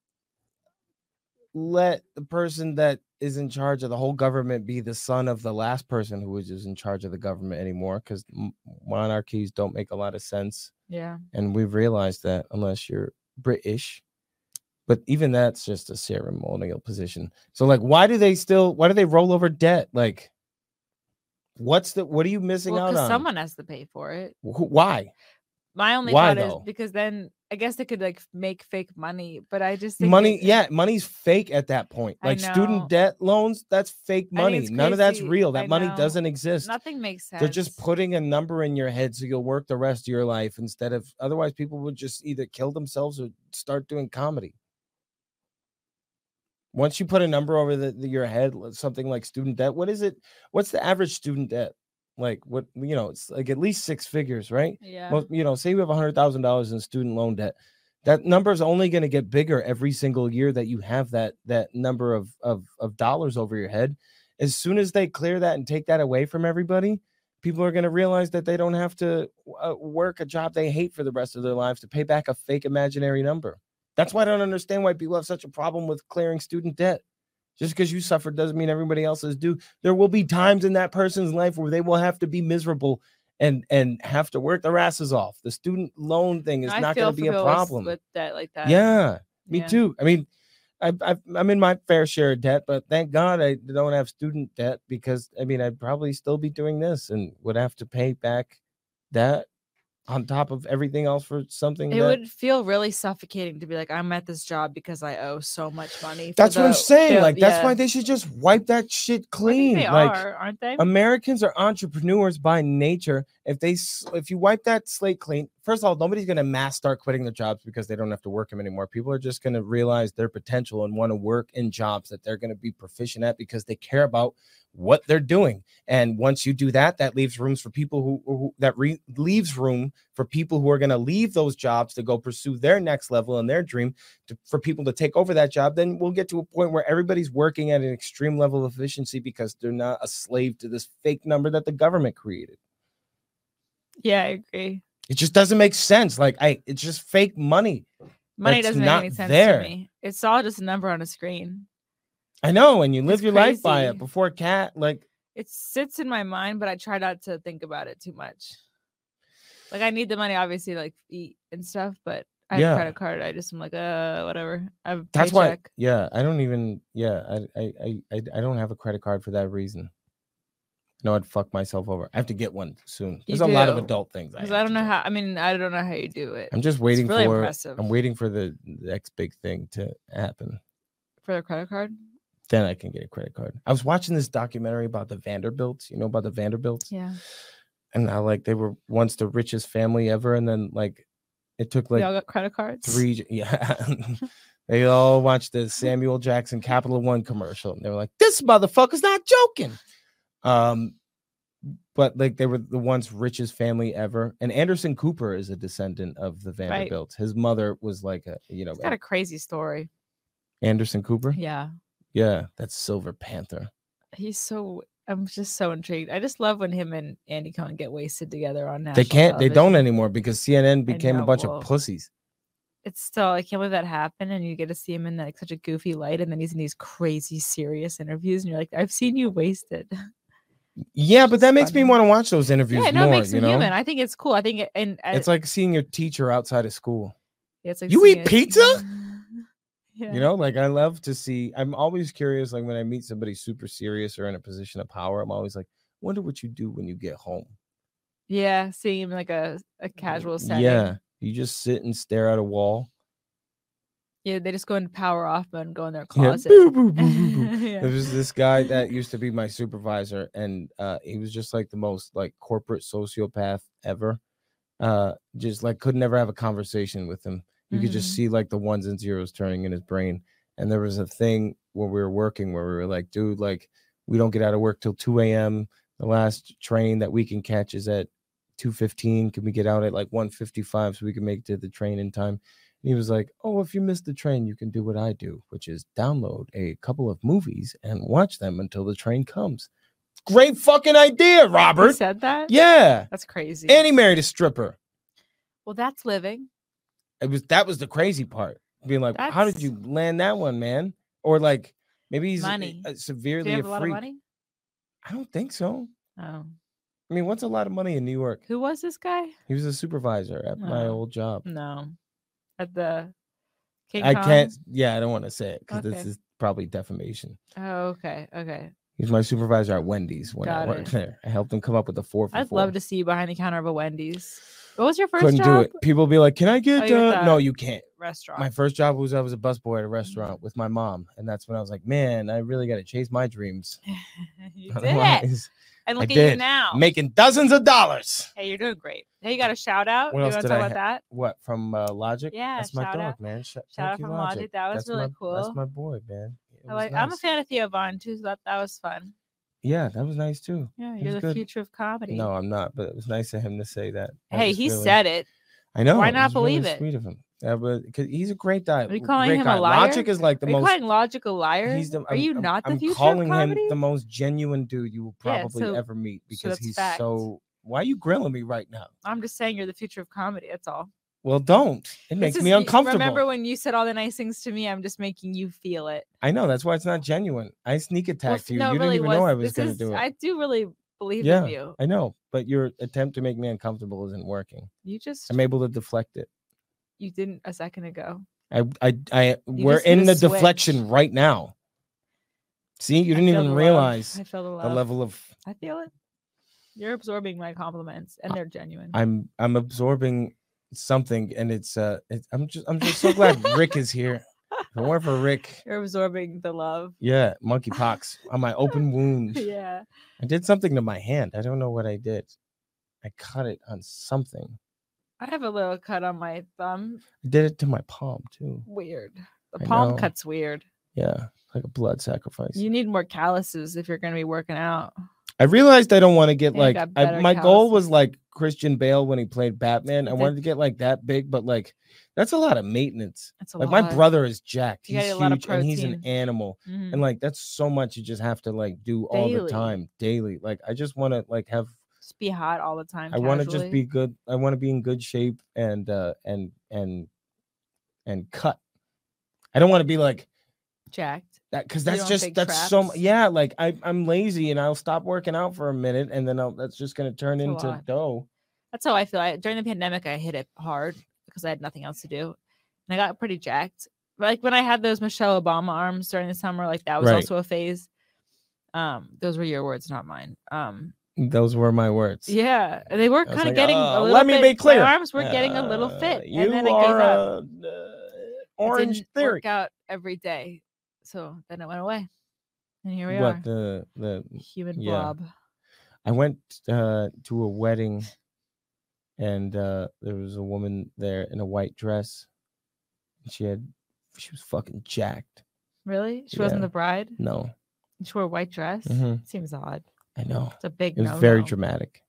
let the person that is in charge of the whole government be the son of the last person who was just in charge of the government anymore, because monarchies don't make a lot of sense. Yeah. And we've realized that unless you're British, but even that's just a ceremonial position. So like, why do they still? Why do they roll over debt? Like, what's the? What are you missing Well, out because on? someone has to pay for it. Wh- Why? My only Why, thought though? is because then I guess they could like make fake money, but I just think Money, it- yeah, money's fake at that point. I Like know. student debt loans, that's fake I think money. it's None of that's crazy. real. That I money know. doesn't exist. Nothing makes sense. They're just putting a number in your head so you'll work the rest of your life instead of otherwise people would just either kill themselves or start doing comedy. Once you put a number over the, the, your head, something like student debt, what is it? What's the average student debt? Like what, you know, it's like at least six figures, right? Yeah. Most, you know, say you have a hundred thousand dollars in student loan debt. That number is only going to get bigger every single year that you have that that number of, of of dollars over your head. As soon as they clear that and take that away from everybody, people are going to realize that they don't have to uh, work a job they hate for the rest of their lives to pay back a fake imaginary number. That's why I don't understand why people have such a problem with clearing student debt. Just because you suffered doesn't mean everybody else is due. There will be times in that person's life where they will have to be miserable and and have to work their asses off. The student loan thing is I not feel going to be for a people with- problem. with that like that. Yeah, me Yeah. too. I mean, I, I, I'm in my fair share of debt, but thank God I don't have student debt because, I mean, I'd probably still be doing this and would have to pay back that on top of everything else for something It that... would feel really suffocating to be like, I'm at this job because I owe so much money. for That's what I'm the saying. bill- Like, that's yeah. why they should just wipe that shit I think clean. they Like, are, aren't they? Americans are entrepreneurs by nature. If they, s- if you wipe that slate clean, first of all, nobody's going to mass start quitting their jobs because they don't have to work them anymore. People are just going to realize their potential and want to work in jobs that they're going to be proficient at because they care about what they're doing. And once you do that, that leaves rooms for people who, who that re, leaves room for people who are going to leave those jobs to go pursue their next level and their dream to, for people to take over that job. Then we'll get to a point where everybody's working at an extreme level of efficiency because they're not a slave to this fake number that the government created. Yeah, I agree. It just doesn't make sense. Like, I, it's just fake money. Money That's doesn't make not any sense there. to me. It's all just a number on a screen. I know, and you live It's your life by crazy. it. Before a cat, like, It sits in my mind, but I try not to think about it too much. Like I need the money, obviously, to, like eat and stuff, but I have Yeah. a credit card. I just am like, uh, whatever. I have a that's why. paycheck. Yeah, I don't even. Yeah, I, I, I, I I don't have a credit card for that reason. No, I'd fuck myself over. I have to get one soon. There's a lot of do. adult things. Because have I to don't know do. how. I mean, I don't know how you do it I'm just waiting really for. impressive. I'm waiting for the next big thing to happen. for the credit card. Then I can get a credit card. I was watching this documentary about the Vanderbilts. You know about the Vanderbilts? Yeah, And how like they were once the richest family ever, and then like it took like they all got credit cards. three. Yeah, they all watched the Samuel Jackson Capital One commercial, and they were like, "This motherfucker's not joking." Um, but like they were the once richest family ever, and Anderson Cooper is a descendant of the Vanderbilts. His mother was like a you know It's got a crazy story. Anderson Cooper. Yeah, Yeah, that's Silver Panther. he's so. I'm just so intrigued. I just love when him and Andy Cohen get wasted together on national They can't. They don't television. anymore because C N N became know, a bunch well, of pussies. It's still, I can't believe that happened, and you get to see him in like such a goofy light, and then he's in these crazy serious interviews, and you're like, I've seen you wasted. Yeah, but that makes funny. me want to watch those interviews Yeah, no, more. it makes you him know, human. I think it's cool. I think it, and uh, it's like seeing your teacher outside of school. yeah, it's like You seeing eat it- pizza? Yeah. You know, like I love to see. I'm always curious. Like when I meet somebody super serious or in a position of power, I'm always like, wonder what you do when you get home. Yeah, seeing him in, like a, a casual setting. Yeah, you just sit and stare at a wall. Yeah, they just go into power off mode and go in their Yeah, closet. boo, boo, boo, boo, boo. Yeah. There was this guy that used to be my supervisor, and uh, he was just like the most like corporate sociopath ever. Uh, just like could never have a conversation with him. You could just Mhm. see like the ones and zeros turning in his brain. And there was a thing where we were working where we were like, dude, like we don't get out of work till two a.m. The last train that we can catch is at two fifteen. Can we get out at like one fifty-five so we can make it to the train in time? And he was like, oh, if you miss the train, you can do what I do, which is download a couple of movies and watch them until the train comes. Great fucking idea, He Robert. said that? Yeah. That's crazy. And he married a stripper. Well, that's living. It was that was the crazy part. Being like, how did That's- you land that one, man? Or like maybe he's Money. uh, Do severely you have a a lot freak. of money? I don't think so. Oh. I mean, what's a lot of money in New York? Who was this guy? He was a supervisor at my Oh. old job. No. At the King I Kong? can't. Yeah, I don't want to say it because this Okay. is probably defamation. Oh, okay. Okay. He was my supervisor at Wendy's when I Got worked it. there. I helped him come up with a four for I'd four. love to see you behind the counter of a Wendy's. What was your first Couldn't job? do it. People be like, "Can I get?" Oh, you were uh... at No, the you can't. Restaurant. My first job was I was a busboy at a Mm. restaurant with my mom, and that's when I was like, "Man, I really got to chase my dreams." You did it. Otherwise, And I look at you did. now. making dozens of dollars. Hey, you're doing great. Hey, you got a shout out? What you else want to did talk I about ha- that? What from uh, Logic? Yeah, that's my shout dog, out. man. Sh- Shout thank out you, from Logic. That was That's really my, cool. That's my boy, man. It I was like, I'm a nice. fan of Theo Vaughn too, so that, that was fun. Yeah, that was nice too. Yeah, It you're was the good. future of comedy. No, I'm not, but it was nice of him to say that. That Hey, was he really- said it. I know. Why it not was really believe it? Sweet of him. Yeah, but because he's a great guy. Are you calling great him guy. a liar? Logic is like the Are you most. calling Logic a liar? He's the, Are I'm- you I'm- not the I'm future calling of him comedy? the most genuine dude you will Yeah, probably so- ever meet because that's he's fact. so. Why are you grilling me right now? I'm just saying you're the future of comedy. That's all. Well, don't. It makes This me is- you- uncomfortable. Remember when you said all the nice things to me? I'm just making you feel it. I know that's why it's not genuine. I sneak Well, attacked f- you. no, You really didn't even know was- I was this going to is- do it. I do really believe yeah, in you. I know, but your attempt to make me uncomfortable isn't working. You just I'm able to deflect it. you didn't a second ago. I, I, I. We're just hit in a the switch. deflection right now. See, you I didn't feel even the love. realize I feel the the love. level of. I feel it. You're absorbing my compliments, and they're genuine. I'm, I'm absorbing something, and it's. Uh, it's, I'm just, I'm just so glad Rick is here. If it weren't for Rick, You're absorbing the love. yeah, monkeypox on my open wound. Yeah. I did something to my hand. I don't know what I did. I cut it on something. I have a little cut on my thumb. I did it to my palm too. Weird. The I palm know. cut's weird. Yeah, like a blood sacrifice. You need more calluses if you're going to be working out. I realized I don't want to get Yeah, I like got I, better my goal was calluses. like Christian Bale when he played Batman. I That- wanted to get like that big, but like that's a lot of maintenance. It's a Like lot. my brother is jacked. You He's gotta get a lot of huge and he's an protein. animal. Mhm. And like that's so much you just have to like do all the Daily. time, daily. Like I just want to like have Just be hot all the time. I want to just casually. be good. I want to be in good shape and uh and and and cut. I don't want to be like jacked. that because You that's don't just take that's so mu- traps? yeah. Like I I'm lazy and I'll stop working out for a minute and then I'll that's just gonna turn It's a into lot. dough. That's how I feel. I, during the pandemic, I hit it hard because I had nothing else to do, and I got pretty jacked. Like when I had those Michelle Obama arms during the summer, like that was Right. also a phase. Um, those were your words, not mine. Um, Those were my words. yeah, they were I was kind of like, getting "Uh, a little let me bit, be clear. My arms were getting a little Uh, fit, You and then I gave are up. a, uh, I orange didn't theory. work out every day, so then it went away, and here we What are, the the human yeah. blob. I went uh, to a wedding, and uh, there was a woman there in a white dress. She had, she was fucking jacked. Really? She wasn't Yeah. the bride. No, She wore a white dress. Mhm. Seems odd. I know It's a big. it was no-no. very dramatic.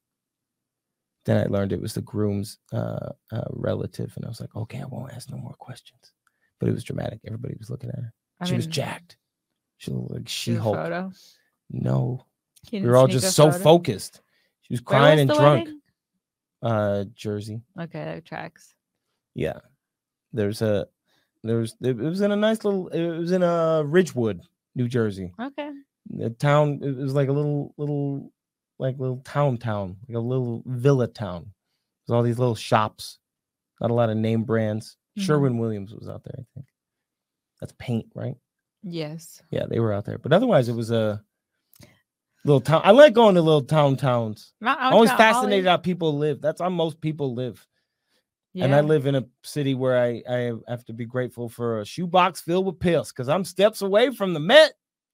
Then I learned it was the groom's uh, uh, relative, and I was like, okay, I won't ask no more questions. But it was dramatic. Everybody was looking at her. I she was mean, jacked. She looked like see the She-Hulk. photo. No, You We didn't were all sneak just a so photo? focused. She was Where crying was and the drunk. wedding? Uh, Jersey. Okay, that tracks. Yeah. There's a there's it was in a nice little it was in a Ridgewood, New Jersey. Okay. The town it was like a little little like little town town, like a little villa town. There's all these little shops, not a lot of name brands. Mhm. Sherwin Williams was out there, I think. That's paint, right? Yes. Yeah, they were out there. But otherwise it was a little town. I like going to little town towns. Not, I'm always fascinated how people live. That's how most people live. Yeah. And I live in a city where I, I have to be grateful for a shoebox filled with pills because I'm steps away from the Met.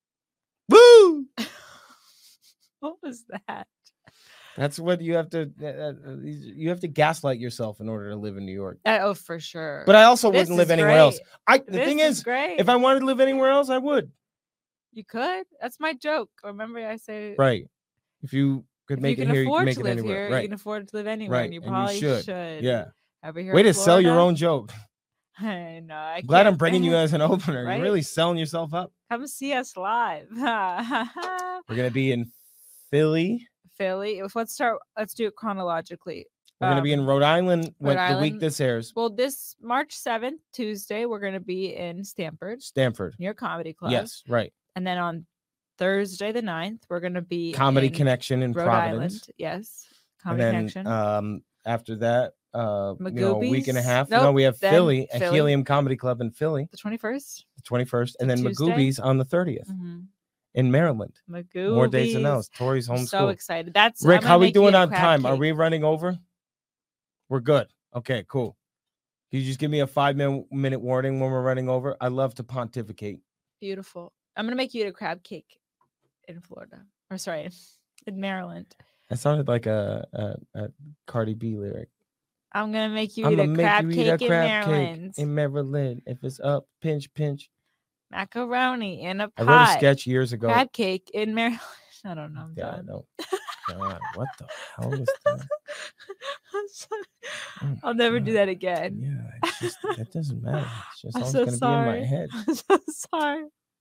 Woo! What was that? That's what you have to uh, you have to gaslight yourself in order to live in New York. Uh, oh, for sure. But I also This wouldn't live is anywhere else. great. I the This thing is is, great. if I wanted to live anywhere else, I would. You could. That's my joke. Remember, I say Right. If you could if make you it can here, you can afford make to it live anywhere. here, Right. you can afford to live anywhere, Right. and you And you probably should. should. Yeah. Over here, Way in to sell your Florida. own joke. I know. I Glad I'm can't- bringing you as an opener. Right? You're really selling yourself up. Come see us live. We're gonna be in Philly. Philly. If let's start. Let's do it chronologically. We're gonna be in Um, Rhode Island when Rhode the week Island. this airs. Well, this March seventh, Tuesday, we're gonna be in Stamford, Stanford. near Comedy Club. Yes, right. And then on Thursday the ninth, we're gonna be Comedy in Connection in Rhode Providence. Island. Yes. And Comedy then Connection. um after that, uh you know, a week and a Magoobies? half. no, Nope, we have then Philly at Philly. Helium Comedy Club in Philly, the twenty-first. the twenty-first, and then Tuesday? Magoobies on the thirtieth Mm-hmm. in Maryland. Magoobies. More dates announced. Tori's I'm home so school. excited. That's I'm Rick, gonna how we make you doing eat a on crab time? Are cake. we running over? We're good. Okay, cool. Can you just give me a five minute minute warning when we're running over? I love to pontificate. Beautiful. I'm gonna make you eat a crab cake in Florida. Or sorry, in Maryland. That sounded like a, a, a Cardi B lyric. I'm gonna make you I'm eat a gonna make crab you eat cake a in crab Maryland. cake in Maryland. If it's up, pinch, pinch. Macaroni in a I pot. wrote a sketch years ago. Crab cake in Maryland. I don't know. I'm Yeah, I done. know. God, what the hell was that? I'm sorry. Oh I'll never do God. that again. Yeah, it's just it doesn't matter. It's just I'm always so gonna sorry. be in my head. I'm so sorry.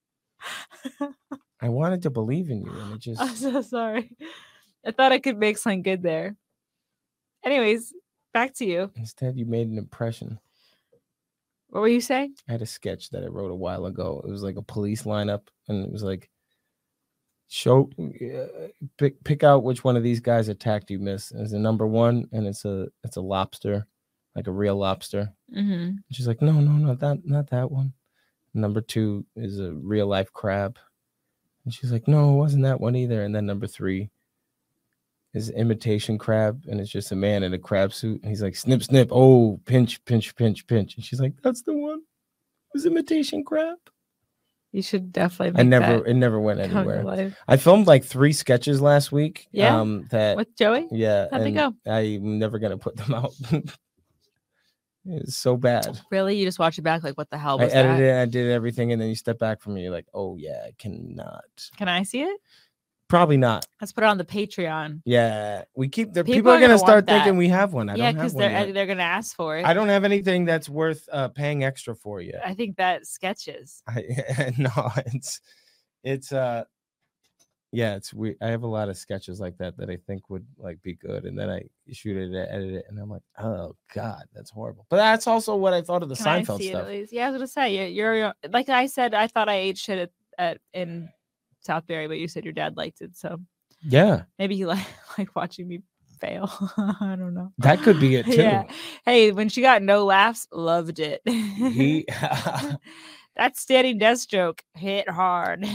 I wanted to believe in you, and it just I'm so sorry. I thought I could make something good there. Anyways, back to you. instead you made an impression. What were you saying? I had a sketch that I wrote a while ago. It was like a police lineup, and it was like, show, uh, pick pick out which one of these guys attacked you, miss. It's a number one, and it's a it's a lobster, like a real lobster. Mm-hmm. And she's like, no, no, not that, not that one. Number two is a real life crab, and she's like, no, it wasn't that one either. And then number three is imitation crab, and it's just a man in a crab suit, and he's like, snip, snip, oh, pinch, pinch, pinch, pinch, and she's like, that's the one. It was imitation crab. You should definitely make I never, that it never went come to anywhere. life. I filmed like three sketches last week. Yeah? Um, that With Joey? yeah, How'd they and go? I'm never gonna put them out. It's so bad. Really? You just watch it back like, what the hell I was edited that? it, I did everything, and then you step back from me, you're like, oh yeah, I cannot. Can I see it? Probably not. Let's put it on the Patreon. Yeah, we keep the People people, are are gonna, gonna start want that. thinking we have one. I yeah, don't have one they're yet. they're gonna ask for it. I don't have anything that's worth uh, paying extra for yet. I think that sketches. I no, it's it's uh yeah, it's we I have a lot of sketches like that that I think would like be good, and then I shoot it, edit it, and I'm like, oh god, that's horrible. But that's also what I thought of the Can I Seinfeld see it stuff. at least? Yeah, I was gonna say you're, you're like I said. I thought I ate shit at, at in Southbury, but you said your dad liked it, so Yeah, maybe he like like watching me fail. I don't know. that could be it too. Yeah. Hey, when she got no laughs, loved it. He That standing desk joke hit hard.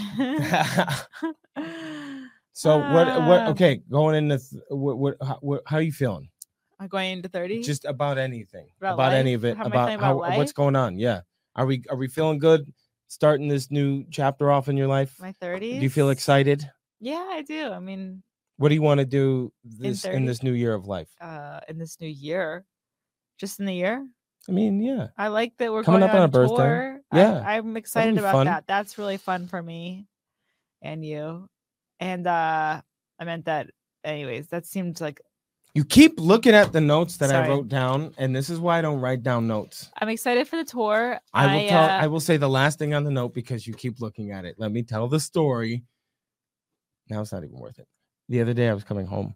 so what what Ah. okay, going into th- what what how, what how are you feeling? I'm going into thirty. Just about anything. About About, any life? of it. How am I About feeling how about what's life? going on? Yeah. Are we are we feeling good starting this new chapter off in your life? my thirties. Do you feel excited? Yeah, I do. I mean, What do you want to do this in thirty? this new year of life? uh, in this new year, just in the year, I mean, yeah. I like that we're Coming going up on on a birthday. tour. Yeah, I, I'm excited be about fun. that. That's really fun for me and you. And uh I meant that, anyways. That seemed like You keep looking at the notes that Sorry. I wrote down, and this is why I don't write down notes. I'm excited for the tour. I will tell. uh, I will say the last thing on the note because you keep looking at it. Let me tell the story. Now it's not even worth it. The other day I was coming home.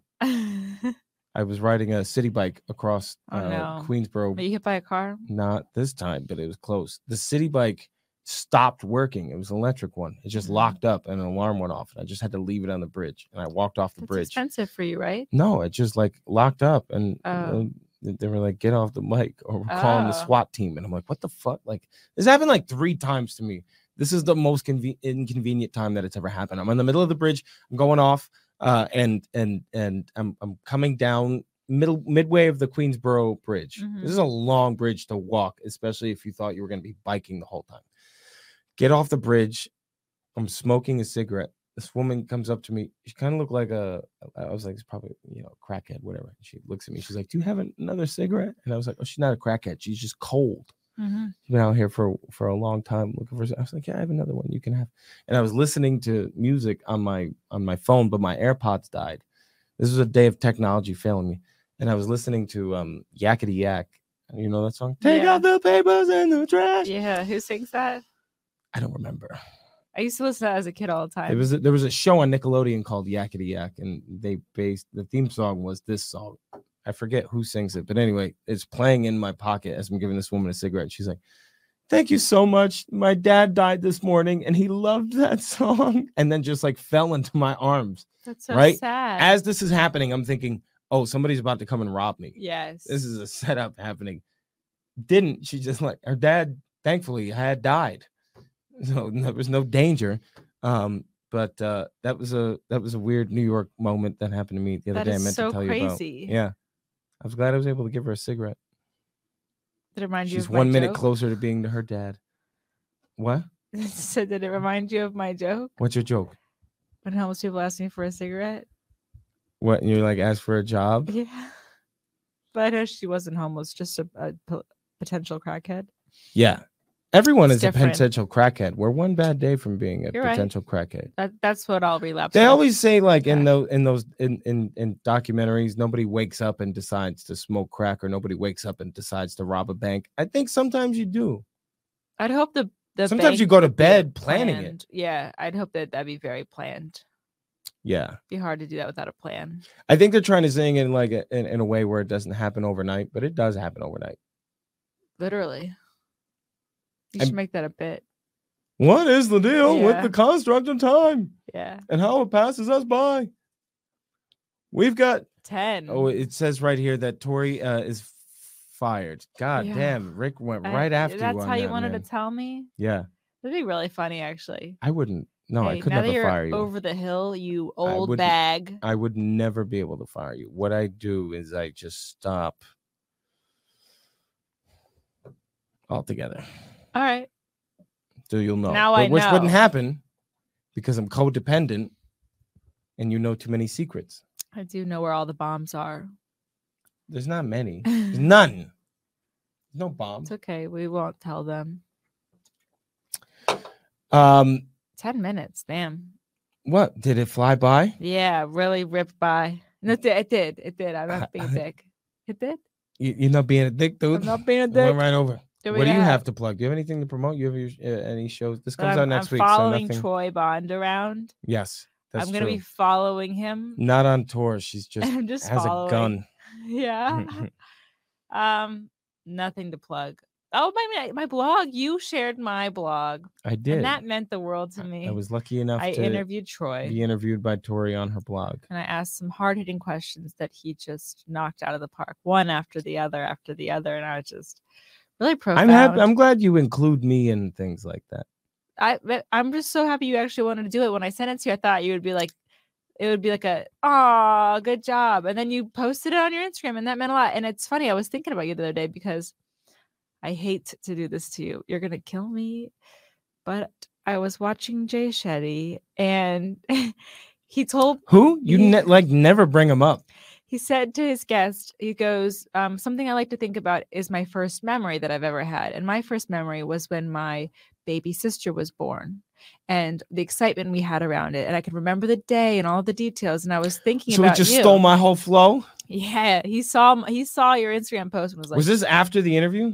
I was riding a city bike across Oh, uh, no. Queensboro. Were you hit by a car? Not this time, but it was close. The city bike stopped working. It was an electric one. It just Mhm. locked up and an alarm went off. And I just had to leave it on the bridge. And I walked off the That's bridge. expensive for you, right? No, it just like locked up. And Oh. uh, they were like, get off the bike or we're calling the Oh. SWAT team. And I'm like, what the fuck? Like, this happened like three times to me. This is the most conve- inconvenient time that it's ever happened. I'm in the middle of the bridge. I'm going off uh, and and and I'm, I'm coming down middle midway of the Queensboro Bridge. Mhm. This is a long bridge to walk, especially if you thought you were going to be biking the whole time. Get off the bridge. I'm smoking a cigarette. This woman comes up to me. She kind of looked like a, I was like, it's probably, you know, crackhead, whatever. She looks at me. She's like, do you have another cigarette? And I was like, oh, she's not a crackhead. She's just cold. Mm-hmm. She's been out here for, for a long time looking for, I was like, yeah, I have another one you can have. And I was listening to music on my, on my phone, but my AirPods died. This was a day of technology failing me. And I was listening to um Yakety Yak. You know that song? Take Yeah. out the papers and the trash. Yeah, who sings that? I don't remember. I used to listen to that as a kid all the time. It was a, there was a show on Nickelodeon called Yakety Yak, and they based the theme song was this song. I forget who sings it, but anyway, it's playing in my pocket as I'm giving this woman a cigarette. She's like, "Thank you so much. My dad died this morning, and he loved that song." And then just like fell into my arms. That's so right? sad. As this is happening, I'm thinking, "Oh, somebody's about to come and rob me." yes. This is a setup happening. Didn't she just like her dad? Thankfully, had died. So there was no danger, um, but uh, that was a that was a weird New York moment that happened to me the other That day. I is meant so to tell crazy. you about. Yeah, I was glad I was able to give her a cigarette. Did it remind you She's of my one minute joke? closer to being to her dad. What? So did it remind you of my joke? What's your joke? When homeless people ask me for a cigarette? What? You like ask for a job? Yeah. But I know she wasn't homeless, just a, a po- potential crackhead. Yeah, everyone It's is a different. potential crackhead. We're one bad day from being a You're right. potential crackhead. That that's what I'll relapse. They with. always say like in Crack. those in those in, in in documentaries, nobody wakes up and decides to smoke crack, or nobody wakes up and decides to rob a bank. I think sometimes you do. I'd hope the, the Sometimes bank you go to would be bed planning it. planned. Yeah, I'd hope that that'd be very planned. Yeah, Be hard to do that without a plan. I think they're trying to sing in like a, in, in a way where it doesn't happen overnight, but it does happen overnight. Literally. You I'm- should make that a bit. What is the deal with Yeah. the construct of time Yeah. and how it passes us by? We've got. ten. Oh, it says right here that Tori uh, is fired. God Yeah. damn, Rick went I- right after That's you. on how you that, wanted man. to tell me? Yeah, That'd be really funny, actually. I wouldn't. No, I Hey, could now that never you're fire you. over the hill, you old wouldn't- bag. I would never be able to fire you. What I do is I just stop altogether. All right. So you'll know. Now But I which wouldn't know. happen because I'm codependent and you know too many secrets. I do know where all the bombs are. There's not many. There's none. There's no bomb. It's okay. We won't tell them. Um, ten minutes. Damn. what? Did it fly by? Yeah, really ripped by. No, it did. It did. It did. I'm not being a dick. It did. You, you're not being a dick, dude. I'm not being a It dick. went right over. Do What we do you have- have to plug? Do you have anything to promote? You have your, uh, any shows? This comes I'm, out next I'm week. So following nothing. Troy Bond around. Yes, that's I'm gonna true. be following him. Not on tour. She's just I'm just has following. a gun. Yeah. um, nothing to plug. Oh, my my blog. You shared my blog, I did. and that meant the world to me. I was lucky enough I to interviewed Troy, be interviewed by Tori on her blog. and I asked some hard hitting questions that he just knocked out of the park, one after the other after the other, and I was just really profound. I'm happy. I'm glad you include me in things like that. I but I'm just so happy you actually wanted to do it. When I sent it to you, I thought you would be like, it would be like a, oh, good job. And then you posted it on your Instagram, and that meant a lot. And it's funny, I was thinking about you the other day because I hate to do this to you. You're gonna kill me. But I was watching Jay Shetty, and he told Who you Yeah. ne- like never bring him up. he said to his guest, he goes, um, something I like to think about is my first memory that I've ever had. And my first memory was when my baby sister was born and the excitement we had around it. And I can remember the day and all the details. And I was thinking So he about just you. stole my whole flow. Yeah, he saw he saw your Instagram post and was like, Was this after the interview?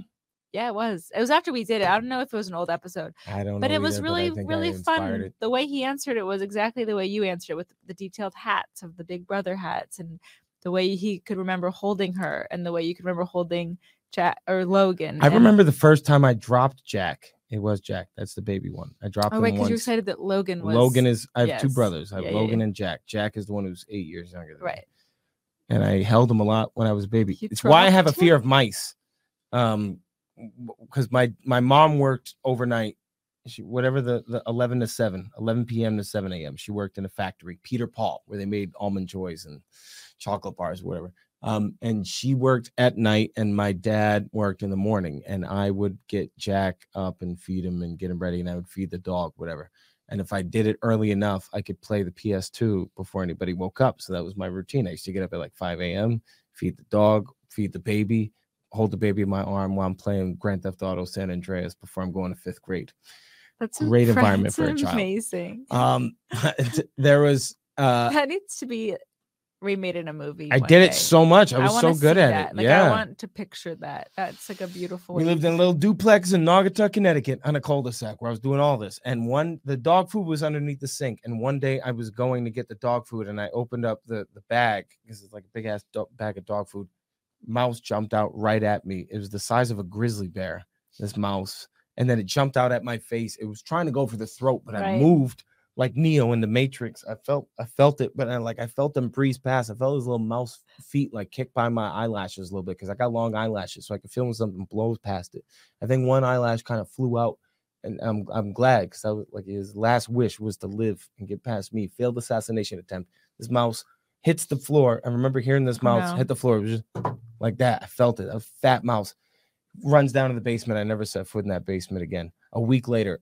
Yeah, it was. It was after we did it. I don't know if it was an old episode, I don't know. but it was either, really, but I think I really inspired fun. It. The way he answered it was exactly the way you answered it, with the detailed hats of the Big Brother hats, and the way he could remember holding her, and the way you could remember holding Jack or Logan. I and, remember the first time I dropped Jack. It was Jack. That's the baby one. I dropped Oh, him right, because once. you were excited that Logan was. Logan is. I have two yes. brothers. I have Yeah, yeah, Logan yeah. and Jack. Jack is the one who's eight years younger than me. Right. And I held him a lot when I was a baby. You It's why I have a dropped fear him? of mice. Um, because my my mom worked overnight. She whatever the, the eleven to seven, eleven p.m. to seven a.m. She worked in a factory, Peter Paul, where they made almond joys and chocolate bars, whatever. Um, and she worked at night, and my dad worked in the morning. And I would get Jack up and feed him and get him ready, and I would feed the dog, whatever. And if I did it early enough, I could play the P S two before anybody woke up. So that was my routine. I used to get up at like five a.m., feed the dog, feed the baby, hold the baby in my arm while I'm playing Grand Theft Auto San Andreas before I'm going to fifth grade. That's Great impre- environment for a that's child. Amazing. Um, there was uh, That needs to be remade in a movie. I one did it day. so much. I was wanna so good see at that. it. Like, yeah. I want to picture that. That's like a beautiful. We way lived to- in a little duplex in Naugatuck, Connecticut, on a cul-de-sac where I was doing all this. And one, the dog food was underneath the sink. And one day I was going to get the dog food, and I opened up the, the bag because it's like a big ass do- bag of dog food. Mouse jumped out right at me. It was the size of a grizzly bear, this mouse. And then it jumped out at my face. It was trying to go for the throat, but I Right. moved like Neo in the Matrix. I felt, I felt it, but I like I felt them breeze past. I felt his little mouse feet like kick by my eyelashes a little bit because I got long eyelashes, so I could feel when something blows past it. I think one eyelash kind of flew out, and I'm I'm glad because I was like his last wish was to live and get past me. Failed assassination attempt. This mouse hits the floor. I remember hearing this Oh, mouse no. hit the floor. It was just like that. I felt it. A fat mouse runs down to the basement. I never set foot in that basement again. A week later,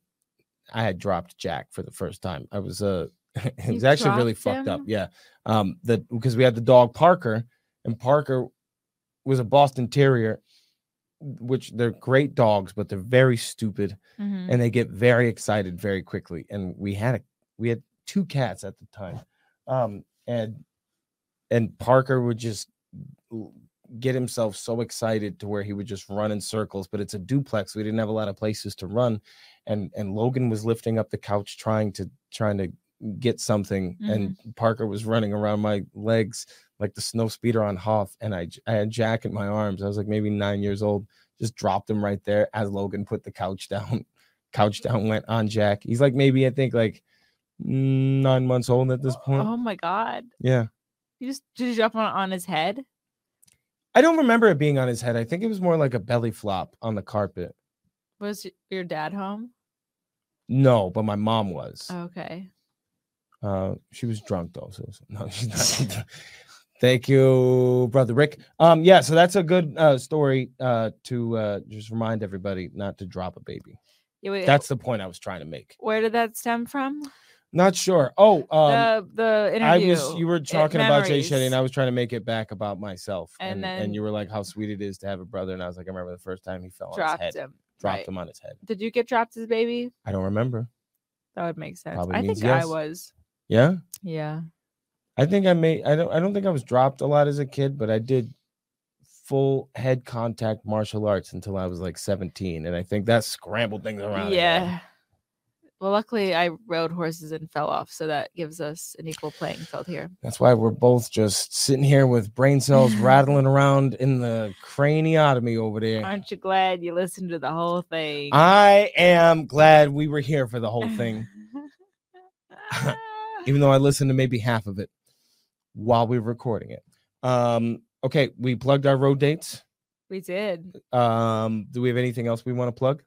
I had dropped Jack for the first time. I was uh it You was actually really dropped fucked up. him? Yeah. Um the because we had the dog Parker, and Parker was a Boston Terrier, which they're great dogs, but they're very stupid Mhm. and they get very excited very quickly. And we had a we had two cats at the time. Um and and Parker would just get himself so excited to where he would just run in circles, but it's a duplex. We didn't have a lot of places to run. And and Logan was lifting up the couch trying to trying to get something, and Parker was running around my legs like the snow speeder on Hoff. And I I had Jack in my arms. I was like maybe nine years old. Just dropped him right there as Logan put the couch down. Couch down went on Jack. He's like maybe I think like nine months old at this point. Oh my god! Yeah. You just did you drop on on his head? I don't remember it being on his head. I think it was more like a belly flop on the carpet. Was y- your dad home? No, but my mom was. Okay. Uh, she was drunk though, so so- no, she's not. Thank you, brother Rick. Um, yeah, so that's a good uh story uh to uh just remind everybody not to drop a baby. Yeah, wait, That's the point I was trying to make. where did that stem from? Not sure. Oh, um, the the I interview. was you were it- talking about Jay memories. Shetty, and I was trying to make it back about myself. And And then- and you were like how sweet it is to have a brother, and I was like, I remember the first time he fell dropped on his head, him. dropped Right. him on his head. Did you get dropped as a baby? I don't remember. That would make sense. Probably I means think I yes. was. Yeah. Yeah. I think I made I don't I don't think I was dropped a lot as a kid, but I did full head contact martial arts until I was like seventeen. And I think that scrambled things around. again. Yeah. Well, luckily I rode horses and fell off, so that gives us an equal playing field here. That's why we're both just sitting here with brain cells rattling around in the craniotomy over there. Aren't you glad you listened to the whole thing? I am glad we were here for the whole thing, even though I listened to maybe half of it while we were recording it. Um, okay, we plugged our road dates. We did. Um, do we have anything else we want to plug?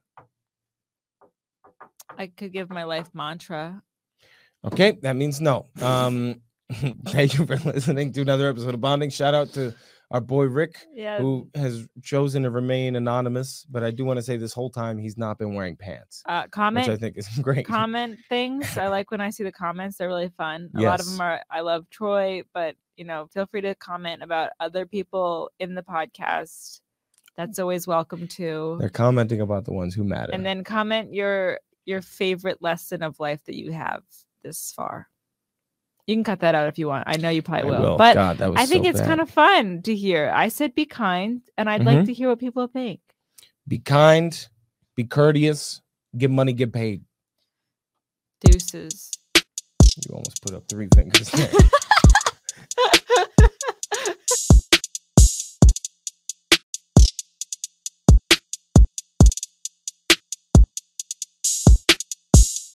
I could give my life mantra. Okay, that means no. Um, thank you for listening to another episode of Bonding. Shout out to our boy Rick, Yeah. who has chosen to remain anonymous. But I do want to say this whole time he's not been wearing pants, Uh, which comment. I think is great. comment things. I like when I see the comments. They're really fun. A lot of Yes. them are I love Troy, but you know, feel free to comment about other people in the podcast. That's always welcome too. They're commenting about the ones who matter. And then comment your your favorite lesson of life that you have this far. You can cut that out if you want. I know you I probably will. will. But God, that was I think so it's bad. kind of fun to hear. I said be kind, and I'd Mhm. like to hear what people think. Be kind, be courteous, give money, get paid. Deuces. You almost put up three fingers there.